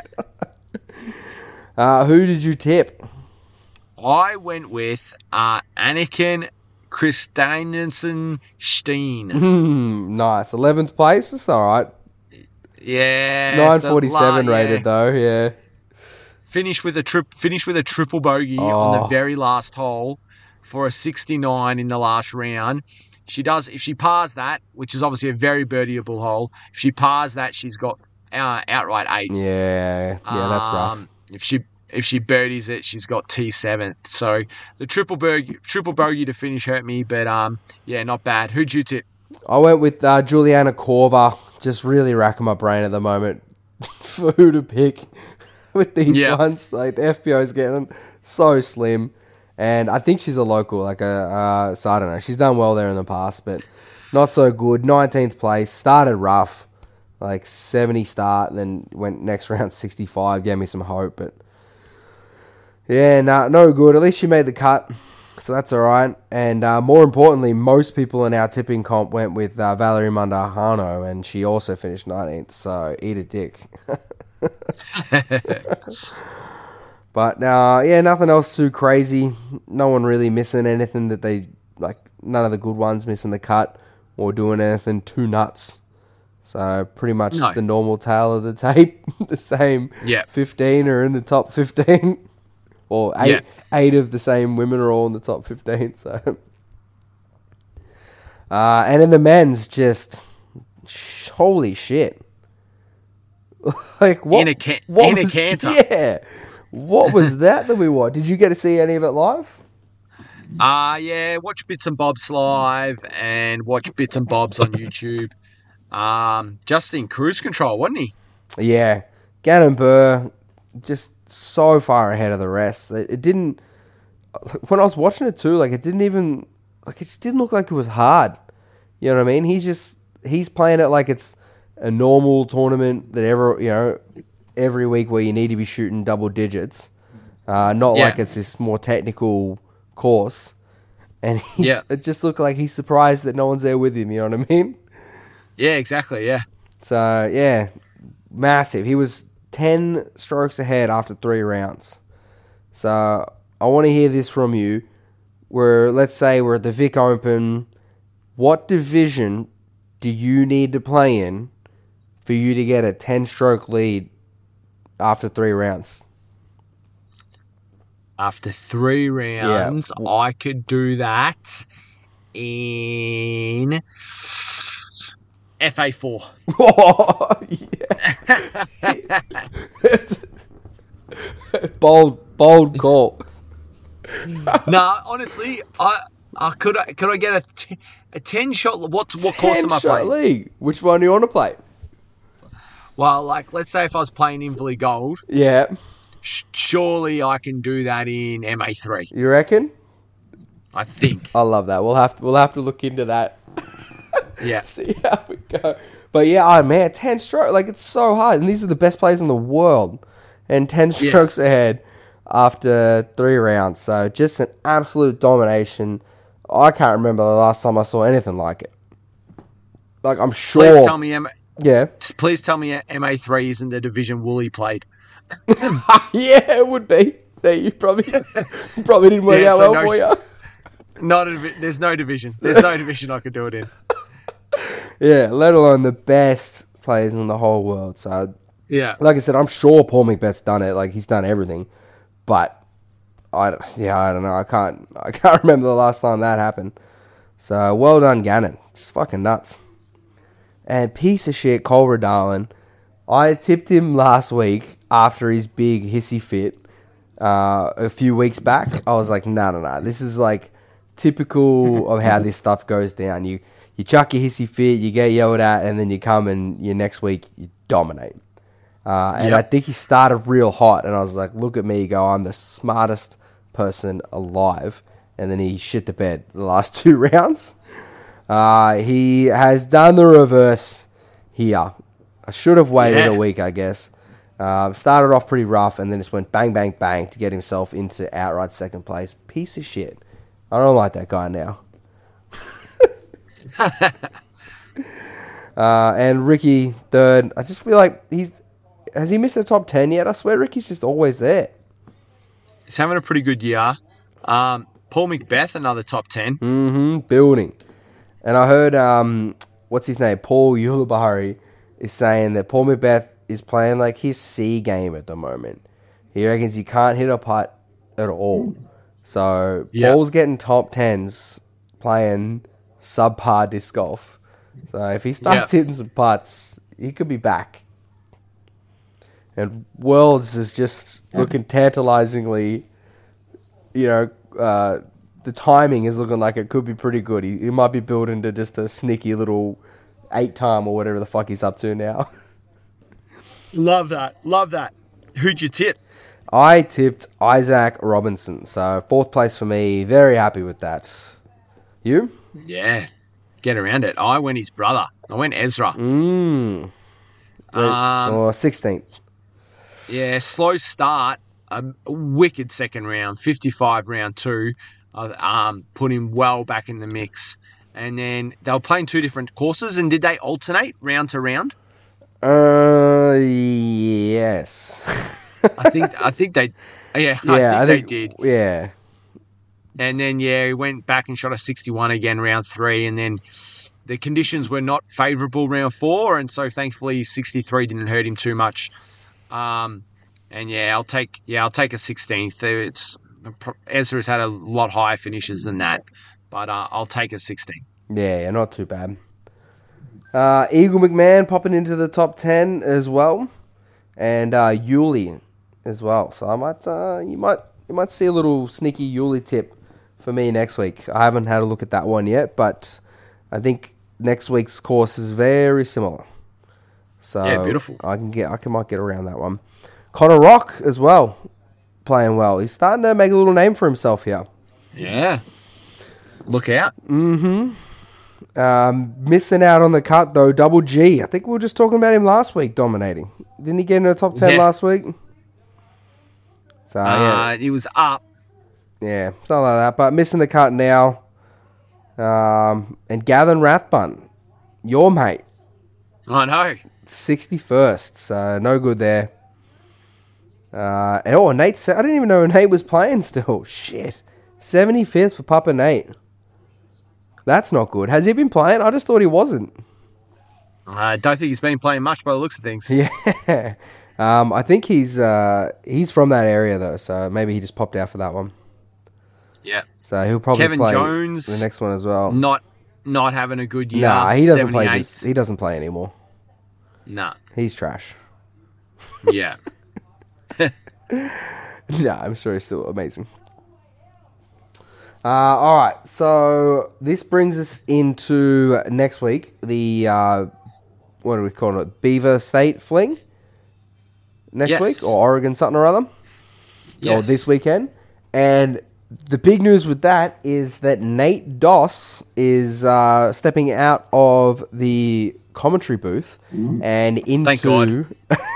Speaker 1: Who did you tip?
Speaker 2: I went with Anakin Christiansen Steen.
Speaker 1: Nice. 11th place? That's all right.
Speaker 2: Yeah.
Speaker 1: 947 rated, though. Yeah.
Speaker 2: Finished with a triple bogey on the very last hole for a 69 in the last round. If she pars that, which is obviously a very birdieable hole, if she pars that, she's got outright 8th.
Speaker 1: Yeah, that's rough.
Speaker 2: If she birdies it, she's got T7th. So the triple bogey to finish hurt me, but not bad. Who'd you tip?
Speaker 1: I went with Juliana Korver. Just really racking my brain at the moment for who to pick with these ones. Like, the FPO is getting so slim, and I think she's a local. So I don't know. She's done well there in the past, but not so good. 19th place. Started rough, like 70 start, and then went next round 65. Gave me some hope, but yeah, no good. At least she made the cut, so that's all right. And more importantly, most people in our tipping comp went with Valerie Mandahano, and she also finished 19th, so eat a dick. But nothing else too crazy. No one really missing anything that they, like, none of the good ones missing the cut or doing anything too nuts. So pretty much the normal tail of the tape. The same 15 are in the top 15. Or eight of the same women are all in the top 15. So, and in the men's, just holy shit! Like, what?
Speaker 2: In a canter.
Speaker 1: Yeah, what was that we watched? Did you get to see any of it live?
Speaker 2: Watch bits and bobs live and watch bits and bobs on YouTube. Justin cruise control, wasn't he?
Speaker 1: Yeah, Gannon Burr just so far ahead of the rest. It didn't. When I was watching it too, it just didn't look like it was hard. You know what I mean? He's playing it like it's a normal tournament that every week where you need to be shooting double digits. Not like it's this more technical course. and
Speaker 2: Yeah.
Speaker 1: it just looked like he's surprised that no one's there with him. You know what I mean?
Speaker 2: Yeah, exactly. Yeah.
Speaker 1: So yeah, massive. He was 10 strokes ahead after 3 rounds. So I want to hear this from you. Let's say we're at the Vic Open. What division do you need to play in for you to get a 10-stroke lead after 3 rounds?
Speaker 2: After 3 rounds, I could do that in FA4.
Speaker 1: Oh, yeah. bold call.
Speaker 2: No, honestly, I could get a 10-shot. What course am I playing?
Speaker 1: League. Which one do you want to play?
Speaker 2: Well, like, let's say if I was playing Inverleigh Gold,
Speaker 1: Yeah.
Speaker 2: Surely I can do that in MA3.
Speaker 1: You reckon?
Speaker 2: I think.
Speaker 1: I love that. We'll have to look into that.
Speaker 2: Yeah.
Speaker 1: See how we go. But yeah, man, 10 strokes. Like, it's so hard. And these are the best players in the world. And 10 strokes ahead after 3 rounds. So just an absolute domination. I can't remember the last time I saw anything like it. Like, I'm sure.
Speaker 2: Please tell me MA3 isn't the division Woolley played.
Speaker 1: Yeah, it would be. So you probably didn't work out well for you.
Speaker 2: There's no division. There's no division I could do it in.
Speaker 1: Yeah, let alone the best players in the whole world. So,
Speaker 2: yeah,
Speaker 1: like I said, I'm sure Paul McBeth's done it. Like, he's done everything. But I don't know. I can't remember the last time that happened. So well done, Gannon. Just fucking nuts. And piece of shit, Culver Darwin. I tipped him last week after his big hissy fit a few weeks back. I was like, no. This is like typical of how this stuff goes down. You chuck your hissy fit, you get yelled at, and then you come and next week you dominate. And I think he started real hot, and I was like, look at me go, I'm the smartest person alive. And then he shit the bed the last 2 rounds. He has done the reverse here. I should have waited a week, I guess. Started off pretty rough and then just went bang, bang, bang to get himself into outright second place. Piece of shit. I don't like that guy now. And Ricky, third. I just feel like has he missed the top 10 yet? I swear Ricky's just always there.
Speaker 2: He's having a pretty good year. Paul McBeth, another top 10.
Speaker 1: Building. And I heard, what's his name? Paul Yulabari is saying that Paul McBeth is playing like his C game at the moment. He reckons he can't hit a putt at all. So Paul's getting top 10s playing subpar disc golf. So if he starts hitting some putts, he could be back. And Worlds is just looking tantalizingly, the timing is looking like it could be pretty good. He might be building to just a sneaky little 8-time or whatever the fuck he's up to now.
Speaker 2: Love that. Who'd you tip?
Speaker 1: I tipped Isaac Robinson. So 4th place for me. Very happy with that. You?
Speaker 2: Yeah. Get around it. I went his brother. I went Ezra.
Speaker 1: Or 16th.
Speaker 2: Yeah, slow start. A wicked second round. 55 round 2. Put him well back in the mix. And then they were playing 2 different courses, and did they alternate round to round?
Speaker 1: Yes.
Speaker 2: I think they. Yeah, I think they did.
Speaker 1: Yeah.
Speaker 2: And then he went back and shot a 61 again round 3, and then the conditions were not favourable round 4, and so thankfully 63 didn't hurt him too much. And I'll take a 16th. Ezra's had a lot higher finishes than that, but I'll take a 16.
Speaker 1: Yeah, not too bad. Eagle McMahon popping into the top 10 as well, and Yuli as well. So I might you might see a little sneaky Yuli tip for me next week. I haven't had a look at that one yet, but I think next week's course is very similar. So
Speaker 2: yeah, beautiful.
Speaker 1: I might get around that one. Connor Rock as well, playing well. He's starting to make a little name for himself here.
Speaker 2: Yeah. Look out.
Speaker 1: Missing out on the cut, though, Double G. I think we were just talking about him last week, dominating. Didn't he get into the top 10 last week? So,
Speaker 2: he was up.
Speaker 1: Yeah, something like that. But missing the cut now. And Gavin Rathbun, your mate,
Speaker 2: I know.
Speaker 1: 61st, so no good there. Nate, I didn't even know Nate was playing still. Shit. 75th for Papa Nate. That's not good. Has he been playing? I just thought he wasn't.
Speaker 2: I don't think he's been playing much by the looks of things.
Speaker 1: Yeah. I think he's from that area though, so maybe he just popped out for that one.
Speaker 2: Yeah.
Speaker 1: So he'll probably
Speaker 2: Kevin
Speaker 1: play
Speaker 2: Jones,
Speaker 1: the next one as well.
Speaker 2: Not having a good year.
Speaker 1: Nah, he doesn't play.
Speaker 2: 78th.
Speaker 1: He doesn't play anymore.
Speaker 2: Nah.
Speaker 1: He's trash.
Speaker 2: Yeah.
Speaker 1: Nah, I'm sure he's still amazing. All right, so this brings us into next week. The what do we call it? Beaver State Fling next week, or Oregon something or other, or this weekend. And the big news with that is that Nate Doss is stepping out of the commentary booth and into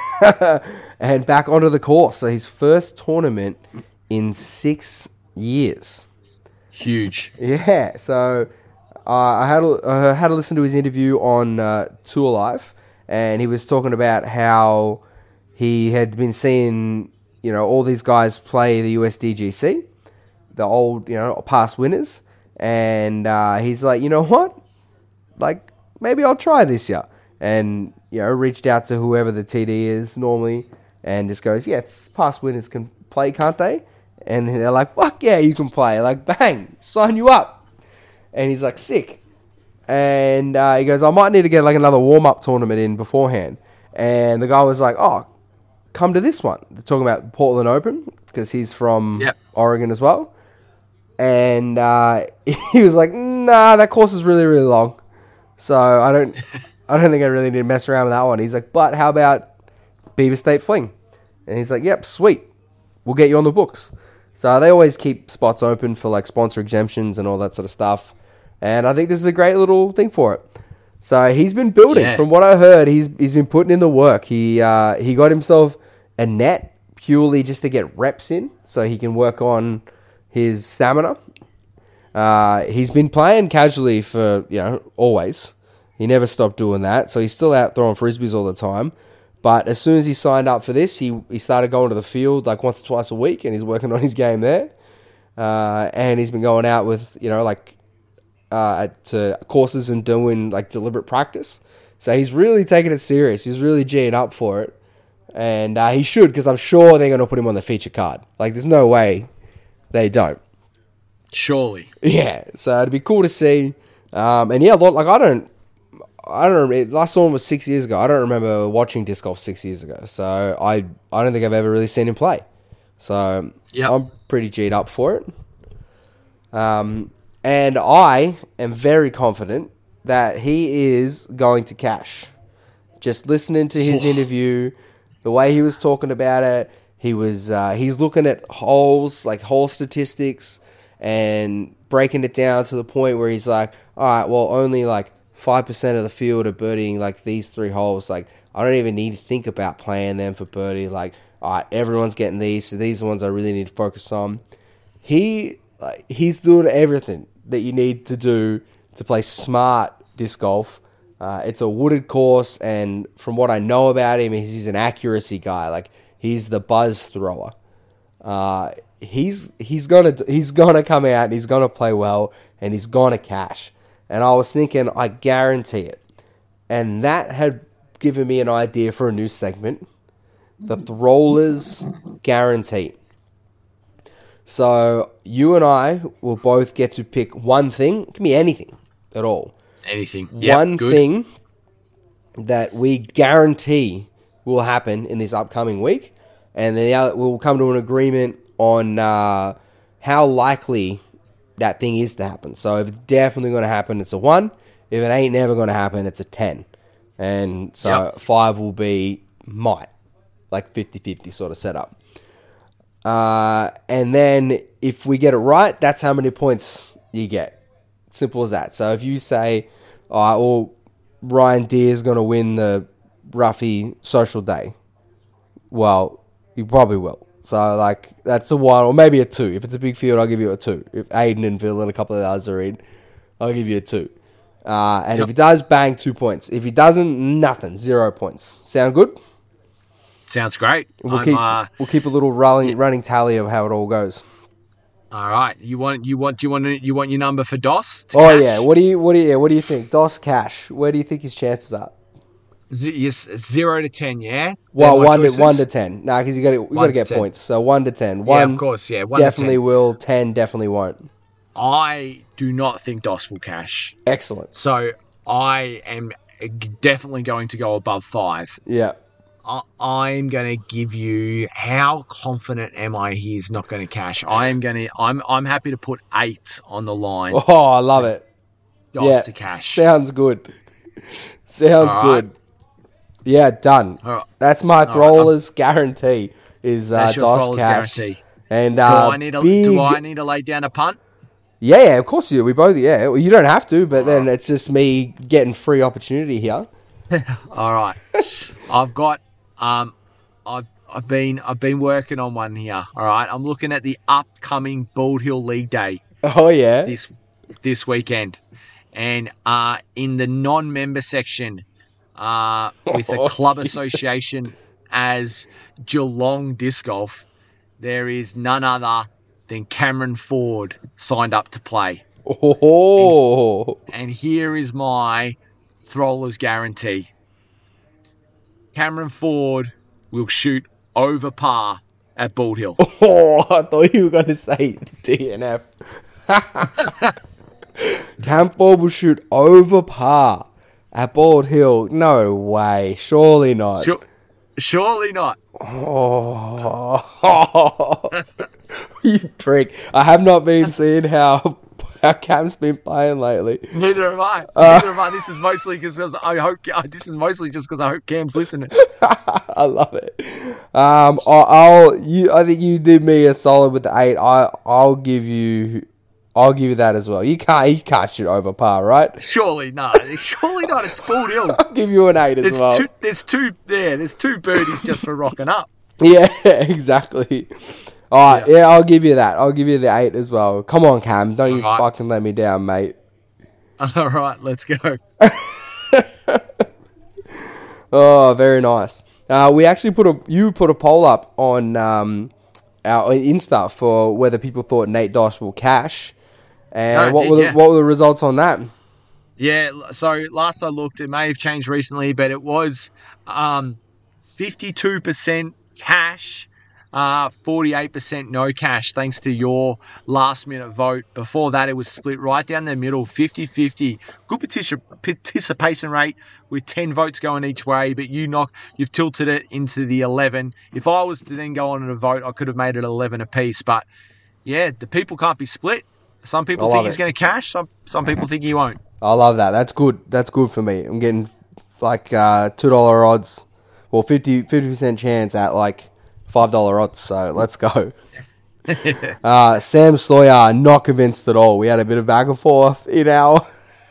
Speaker 1: and back onto the course. So his first tournament in 6 years.
Speaker 2: Huge.
Speaker 1: Yeah, so I had to listen to his interview on Tour Life, and he was talking about how he had been seeing, all these guys play the USDGC, the old, past winners, and he's like, you know what? Like, maybe I'll try this year. And, reached out to whoever the TD is normally, and just goes, yeah, it's past winners can play, can't they? And they're like, fuck yeah, you can play. Like, bang, sign you up. And he's like, sick. And he goes, I might need to get like another warm-up tournament in beforehand. And the guy was like, oh, come to this one. They're talking about Portland Open, because he's from Oregon as well. And he was like, nah, that course is really, really long. So I don't think I really need to mess around with that one. He's like, but how about Beaver State Fling? And he's like, yep, sweet. We'll get you on the books. So they always keep spots open for like sponsor exemptions and all that sort of stuff. And I think this is a great little thing for it. So he's been building. Yeah. From what I heard, he's been putting in the work. He got himself a net purely just to get reps in so he can work on his stamina. He's been playing casually for, always. He never stopped doing that. So he's still out throwing frisbees all the time. But as soon as he signed up for this, he started going to the field like once or twice a week, and he's working on his game there. And he's been going out with, to courses and doing like deliberate practice. So he's really taking it serious. He's really G'ing up for it. And he should, because I'm sure they're going to put him on the feature card. Like, there's no way they don't.
Speaker 2: Surely.
Speaker 1: Yeah, so it'd be cool to see. And yeah, like I don't remember. Last one was 6 years ago. I don't remember watching disc golf 6 years ago. So I don't think I've ever really seen him play. So I'm pretty G'd up for it. And I am very confident that he is going to cash. Just listening to his interview, the way he was talking about it, he's looking at holes, like hole statistics, and breaking it down to the point where he's like, all right, well, only like 5% of the field are birdieing like these 3 holes. Like, I don't even need to think about playing them for birdie. Like, all right, everyone's getting these, so these are the ones I really need to focus on. He's doing everything that you need to do to play smart disc golf. It's a wooded course, and from what I know about him, he's an accuracy guy. Like, he's the buzz thrower. He's gonna come out and he's gonna play well and he's gonna cash. And I was thinking, I guarantee it. And that had given me an idea for a new segment. The Throwlers Guarantee. So you and I will both get to pick one thing. It can be anything at all.
Speaker 2: Anything.
Speaker 1: One thing that we guarantee will happen in this upcoming week. And then we'll come to an agreement on how likely that thing is to happen. So if it's definitely going to happen, it's a 1. If it ain't never going to happen, it's a 10. And so 5 will be might. Like 50-50 sort of setup. And then if we get it right, that's how many points you get. Simple as that. So if you say, all right, well, Ryan Deere's going to win the Ruffy Social Day. Well, you probably will. So, like, that's a 1 or maybe a 2. If it's a big field, I'll give you a 2. If Aiden and Phil and a couple of others are in. I'll give you a 2. And if he does, bang, 2 points. If he doesn't, nothing, 0 points. Sound good?
Speaker 2: Sounds great.
Speaker 1: We'll keep a little running tally of how it all goes.
Speaker 2: All right. You want your number for Dos?
Speaker 1: Oh cash? Yeah. What do you think? Dos Cash. Where do you think his chances are?
Speaker 2: 0 to 10. Yeah.
Speaker 1: Well, 1 to 10. Nah, because you got to get points. So 1 to 10. 1,
Speaker 2: yeah, of course. Yeah. 1
Speaker 1: definitely
Speaker 2: to 10.
Speaker 1: will. 10 definitely won't.
Speaker 2: I do not think Dos will cash.
Speaker 1: Excellent.
Speaker 2: So I am definitely going to go above 5.
Speaker 1: Yeah.
Speaker 2: I'm going to give you, how confident am I he's not going to cash? I'm happy to put 8 on the line.
Speaker 1: Oh, I love it.
Speaker 2: Dos to cash.
Speaker 1: Sounds good. Sounds good. Right. Yeah, done. Right. That's my Throller's guarantee. Is Dos Cash. Guarantee. And
Speaker 2: do I need to lay down a punt?
Speaker 1: Yeah, of course you do. We both. Yeah, you don't have to, but then it's just me getting free opportunity here.
Speaker 2: All right, I've got. I've been working on one here. All right, I'm looking at the upcoming Bald Hill League Day.
Speaker 1: Oh yeah,
Speaker 2: this weekend, and in the non-member section, with a club association as Geelong Disc Golf, there is none other than Cameron Ford signed up to play.
Speaker 1: Oh,
Speaker 2: and here is my Throller's guarantee. Cameron Ford will shoot over par at Bald Hill.
Speaker 1: Oh, I thought you were going to say DNF. Cam Ford will shoot over par at Bald Hill. No way. Surely not.
Speaker 2: Surely not.
Speaker 1: Oh, you prick. I have not been seeing how Cam's been playing lately.
Speaker 2: Neither have I. This is mostly because I hope. This is mostly just because I hope Cam's listening.
Speaker 1: I love it. I think you did me a solid with the 8. I'll give you that as well. You can't shoot over par, right?
Speaker 2: Surely not. Surely not. It's Bald Hill.
Speaker 1: I'll give you an 8 as well.
Speaker 2: There's two birdies just for rocking up.
Speaker 1: Yeah, exactly. All right, yeah, I'll give you that. I'll give you the 8 as well. Come on, Cam. Don't you fucking let me down, mate.
Speaker 2: All right, let's go.
Speaker 1: Oh, very nice. We actually put a poll up on our Insta for whether people thought Nate Dosh will cash. And what were the results on that?
Speaker 2: Yeah, so last I looked, it may have changed recently, but it was 52% cash, 48% no cash, thanks to your last-minute vote. Before that, it was split right down the middle, 50-50. Good participation rate with 10 votes going each way, but you've tilted it into the 11. If I was to then go on and vote, I could have made it 11 apiece. But, yeah, the people can't be split. Some people think he's going to cash. Some people think he won't.
Speaker 1: I love that. That's good. That's good for me. I'm getting like $2 odds. Well, 50% chance at like $5 odds. So let's go. Sam Sawyer, not convinced at all. We had a bit of back and forth in our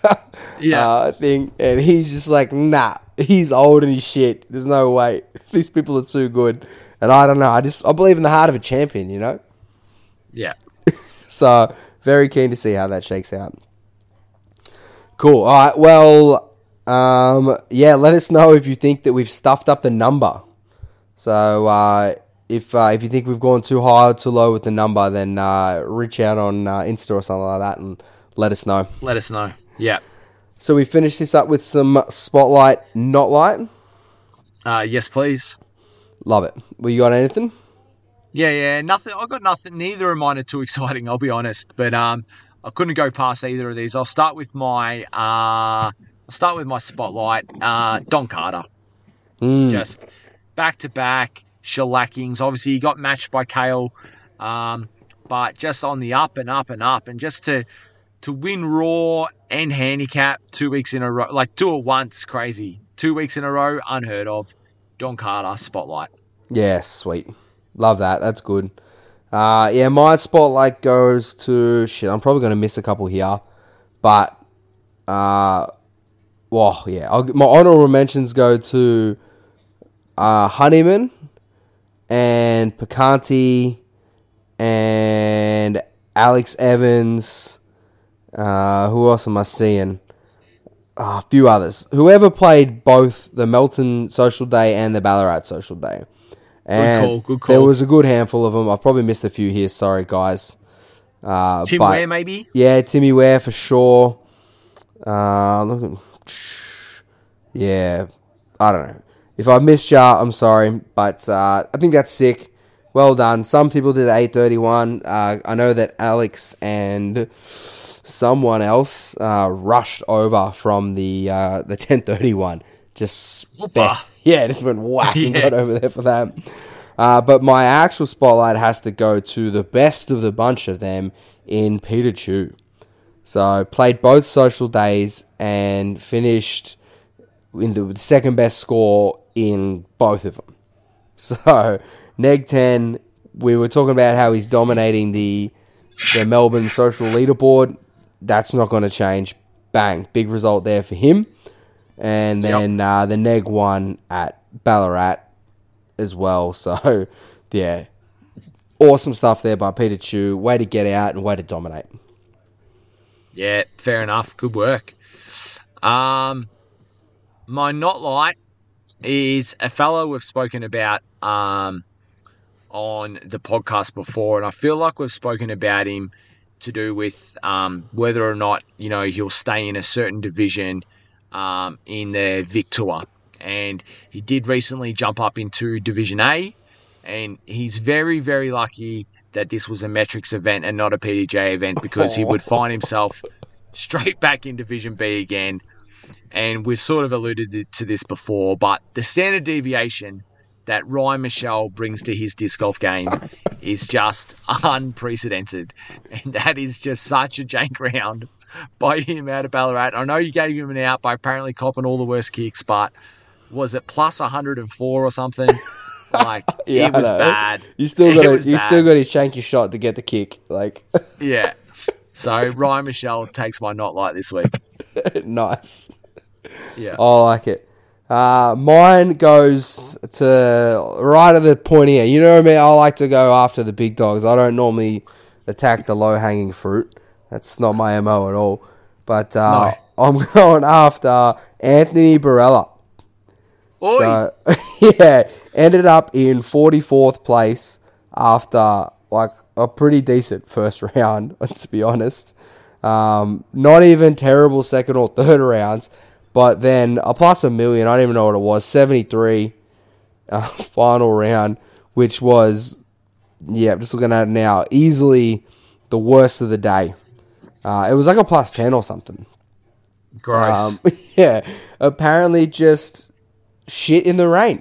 Speaker 1: thing, and he's just like, nah. He's old and he's shit. There's no way. These people are too good. And I don't know. I believe in the heart of a champion. You know.
Speaker 2: Yeah.
Speaker 1: So very keen to see how that shakes out. Cool. All right. Well, let us know if you think that we've stuffed up the number. So, if you think we've gone too high or too low with the number, then reach out on Insta or something like that and let us know.
Speaker 2: Let us know. Yeah.
Speaker 1: So we finish this up with some Spotlight, Not Light?
Speaker 2: Yes, please.
Speaker 1: Love it. Well, you got anything?
Speaker 2: Yeah. Nothing. I got nothing. Neither of mine are too exciting, I'll be honest. But I couldn't go past either of these. I'll start with my Spotlight. Don Carter. Just back-to-back shellackings. Obviously, he got matched by Kale, but just on the up and up and up. And just to win Raw and Handicap 2 weeks in a row, like do it once, crazy. 2 weeks in a row, unheard of. Don Carter, Spotlight.
Speaker 1: Yeah, sweet. Love that. That's good. My Spotlight goes to... Shit, I'm probably going to miss a couple here. But, my honorable mentions go to Honeyman and Picanti and Alex Evans Who else am I seeing? A few others. Whoever played both the Melton Social Day and the Ballarat Social Day. And
Speaker 2: good call.
Speaker 1: There was a good handful of them. I've probably missed a few here. Sorry, guys.
Speaker 2: Tim Ware, maybe?
Speaker 1: Yeah, Timmy Ware for sure. Yeah, I don't know. If I've missed you, I'm sorry. But I think that's sick. Well done. Some people did 8:31. I know that Alex and someone else rushed over from the 10:31. Just went whack and got over there for that. But my actual spotlight has to go to the best of the bunch of them in Peter Chew. So played both social days and finished in the second best score in both of them. So Neg 10, we were talking about how he's dominating the Melbourne social leaderboard. That's not going to change. Bang, big result there for him. And then the Neg 1 at Ballarat as well. So, yeah, awesome stuff there by Peter Chew. Way to get out and way to dominate.
Speaker 2: Yeah, fair enough. Good work. My not like is a fellow we've spoken about on the podcast before, and I feel like we've spoken about him to do with whether or not he'll stay in a certain division in the Vic Tour. And he did recently jump up into Division A, and he's very, very lucky that this was a Metrics event and not a PDJ event, because he would find himself straight back in Division B again. And we've sort of alluded to this before, but the standard deviation that Ryan Michelle brings to his disc golf game is just unprecedented. And that is just such a jank round by him out of Ballarat. I know you gave him an out by apparently copping all the worst kicks, but was it plus 104 or something? Like, it was bad.
Speaker 1: You still got his shanky shot to get the kick. Like,
Speaker 2: yeah. So Ryan Michelle takes my not like this week.
Speaker 1: Nice.
Speaker 2: Yeah.
Speaker 1: I like it. Mine goes to right at the point here. You know what I mean? I like to go after the big dogs. I don't normally attack the low-hanging fruit. That's not my MO at all. But
Speaker 2: No.
Speaker 1: I'm going after Anthony Barella.
Speaker 2: Oi.
Speaker 1: So, yeah, ended up in 44th place after like a pretty decent first round, to be honest. Not even terrible second or third rounds, but then a plus $1 million, I don't even know what it was, 73 final round, which was, just looking at it now, easily the worst of the day. It was like a plus 10 or something.
Speaker 2: Gross.
Speaker 1: Apparently just shit in the rain.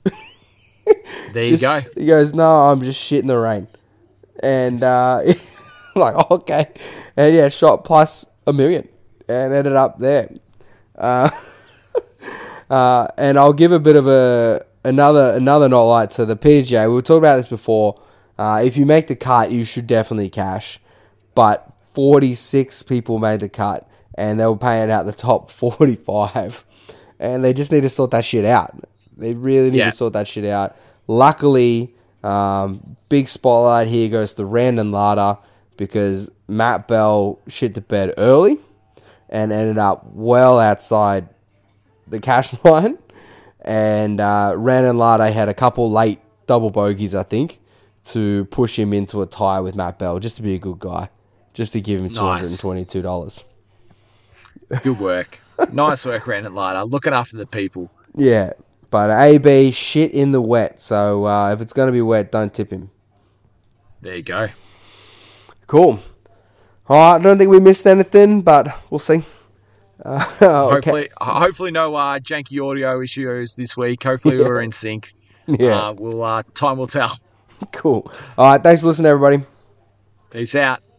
Speaker 2: There you go.
Speaker 1: He goes, no, I'm just shit in the rain. And like, okay. And shot plus $1 million and ended up there. And I'll give a bit of another not light to the PGA. We were talking about this before. If you make the cut, you should definitely cash. But 46 people made the cut, and they were paying out the top 45. And they just need to sort that shit out. They really need to sort that shit out. Luckily, big spotlight here goes to Randon Lada, because Matt Bell shit the bed early and ended up well outside the cash line. And Randon Lada had a couple late double bogeys, I think, to push him into a tie with Matt Bell, just to be a good guy, just to give him $222.
Speaker 2: Good work. Nice work, Randon Lada. Looking after the people.
Speaker 1: Yeah, but AB shit in the wet. So if it's going to be wet, don't tip him.
Speaker 2: There you go.
Speaker 1: Cool. All right, I don't think we missed anything, but we'll see.
Speaker 2: Hopefully no janky audio issues this week. Hopefully we're in sync.
Speaker 1: Yeah.
Speaker 2: Time will tell.
Speaker 1: Cool. All right, thanks for listening, everybody.
Speaker 2: Peace out.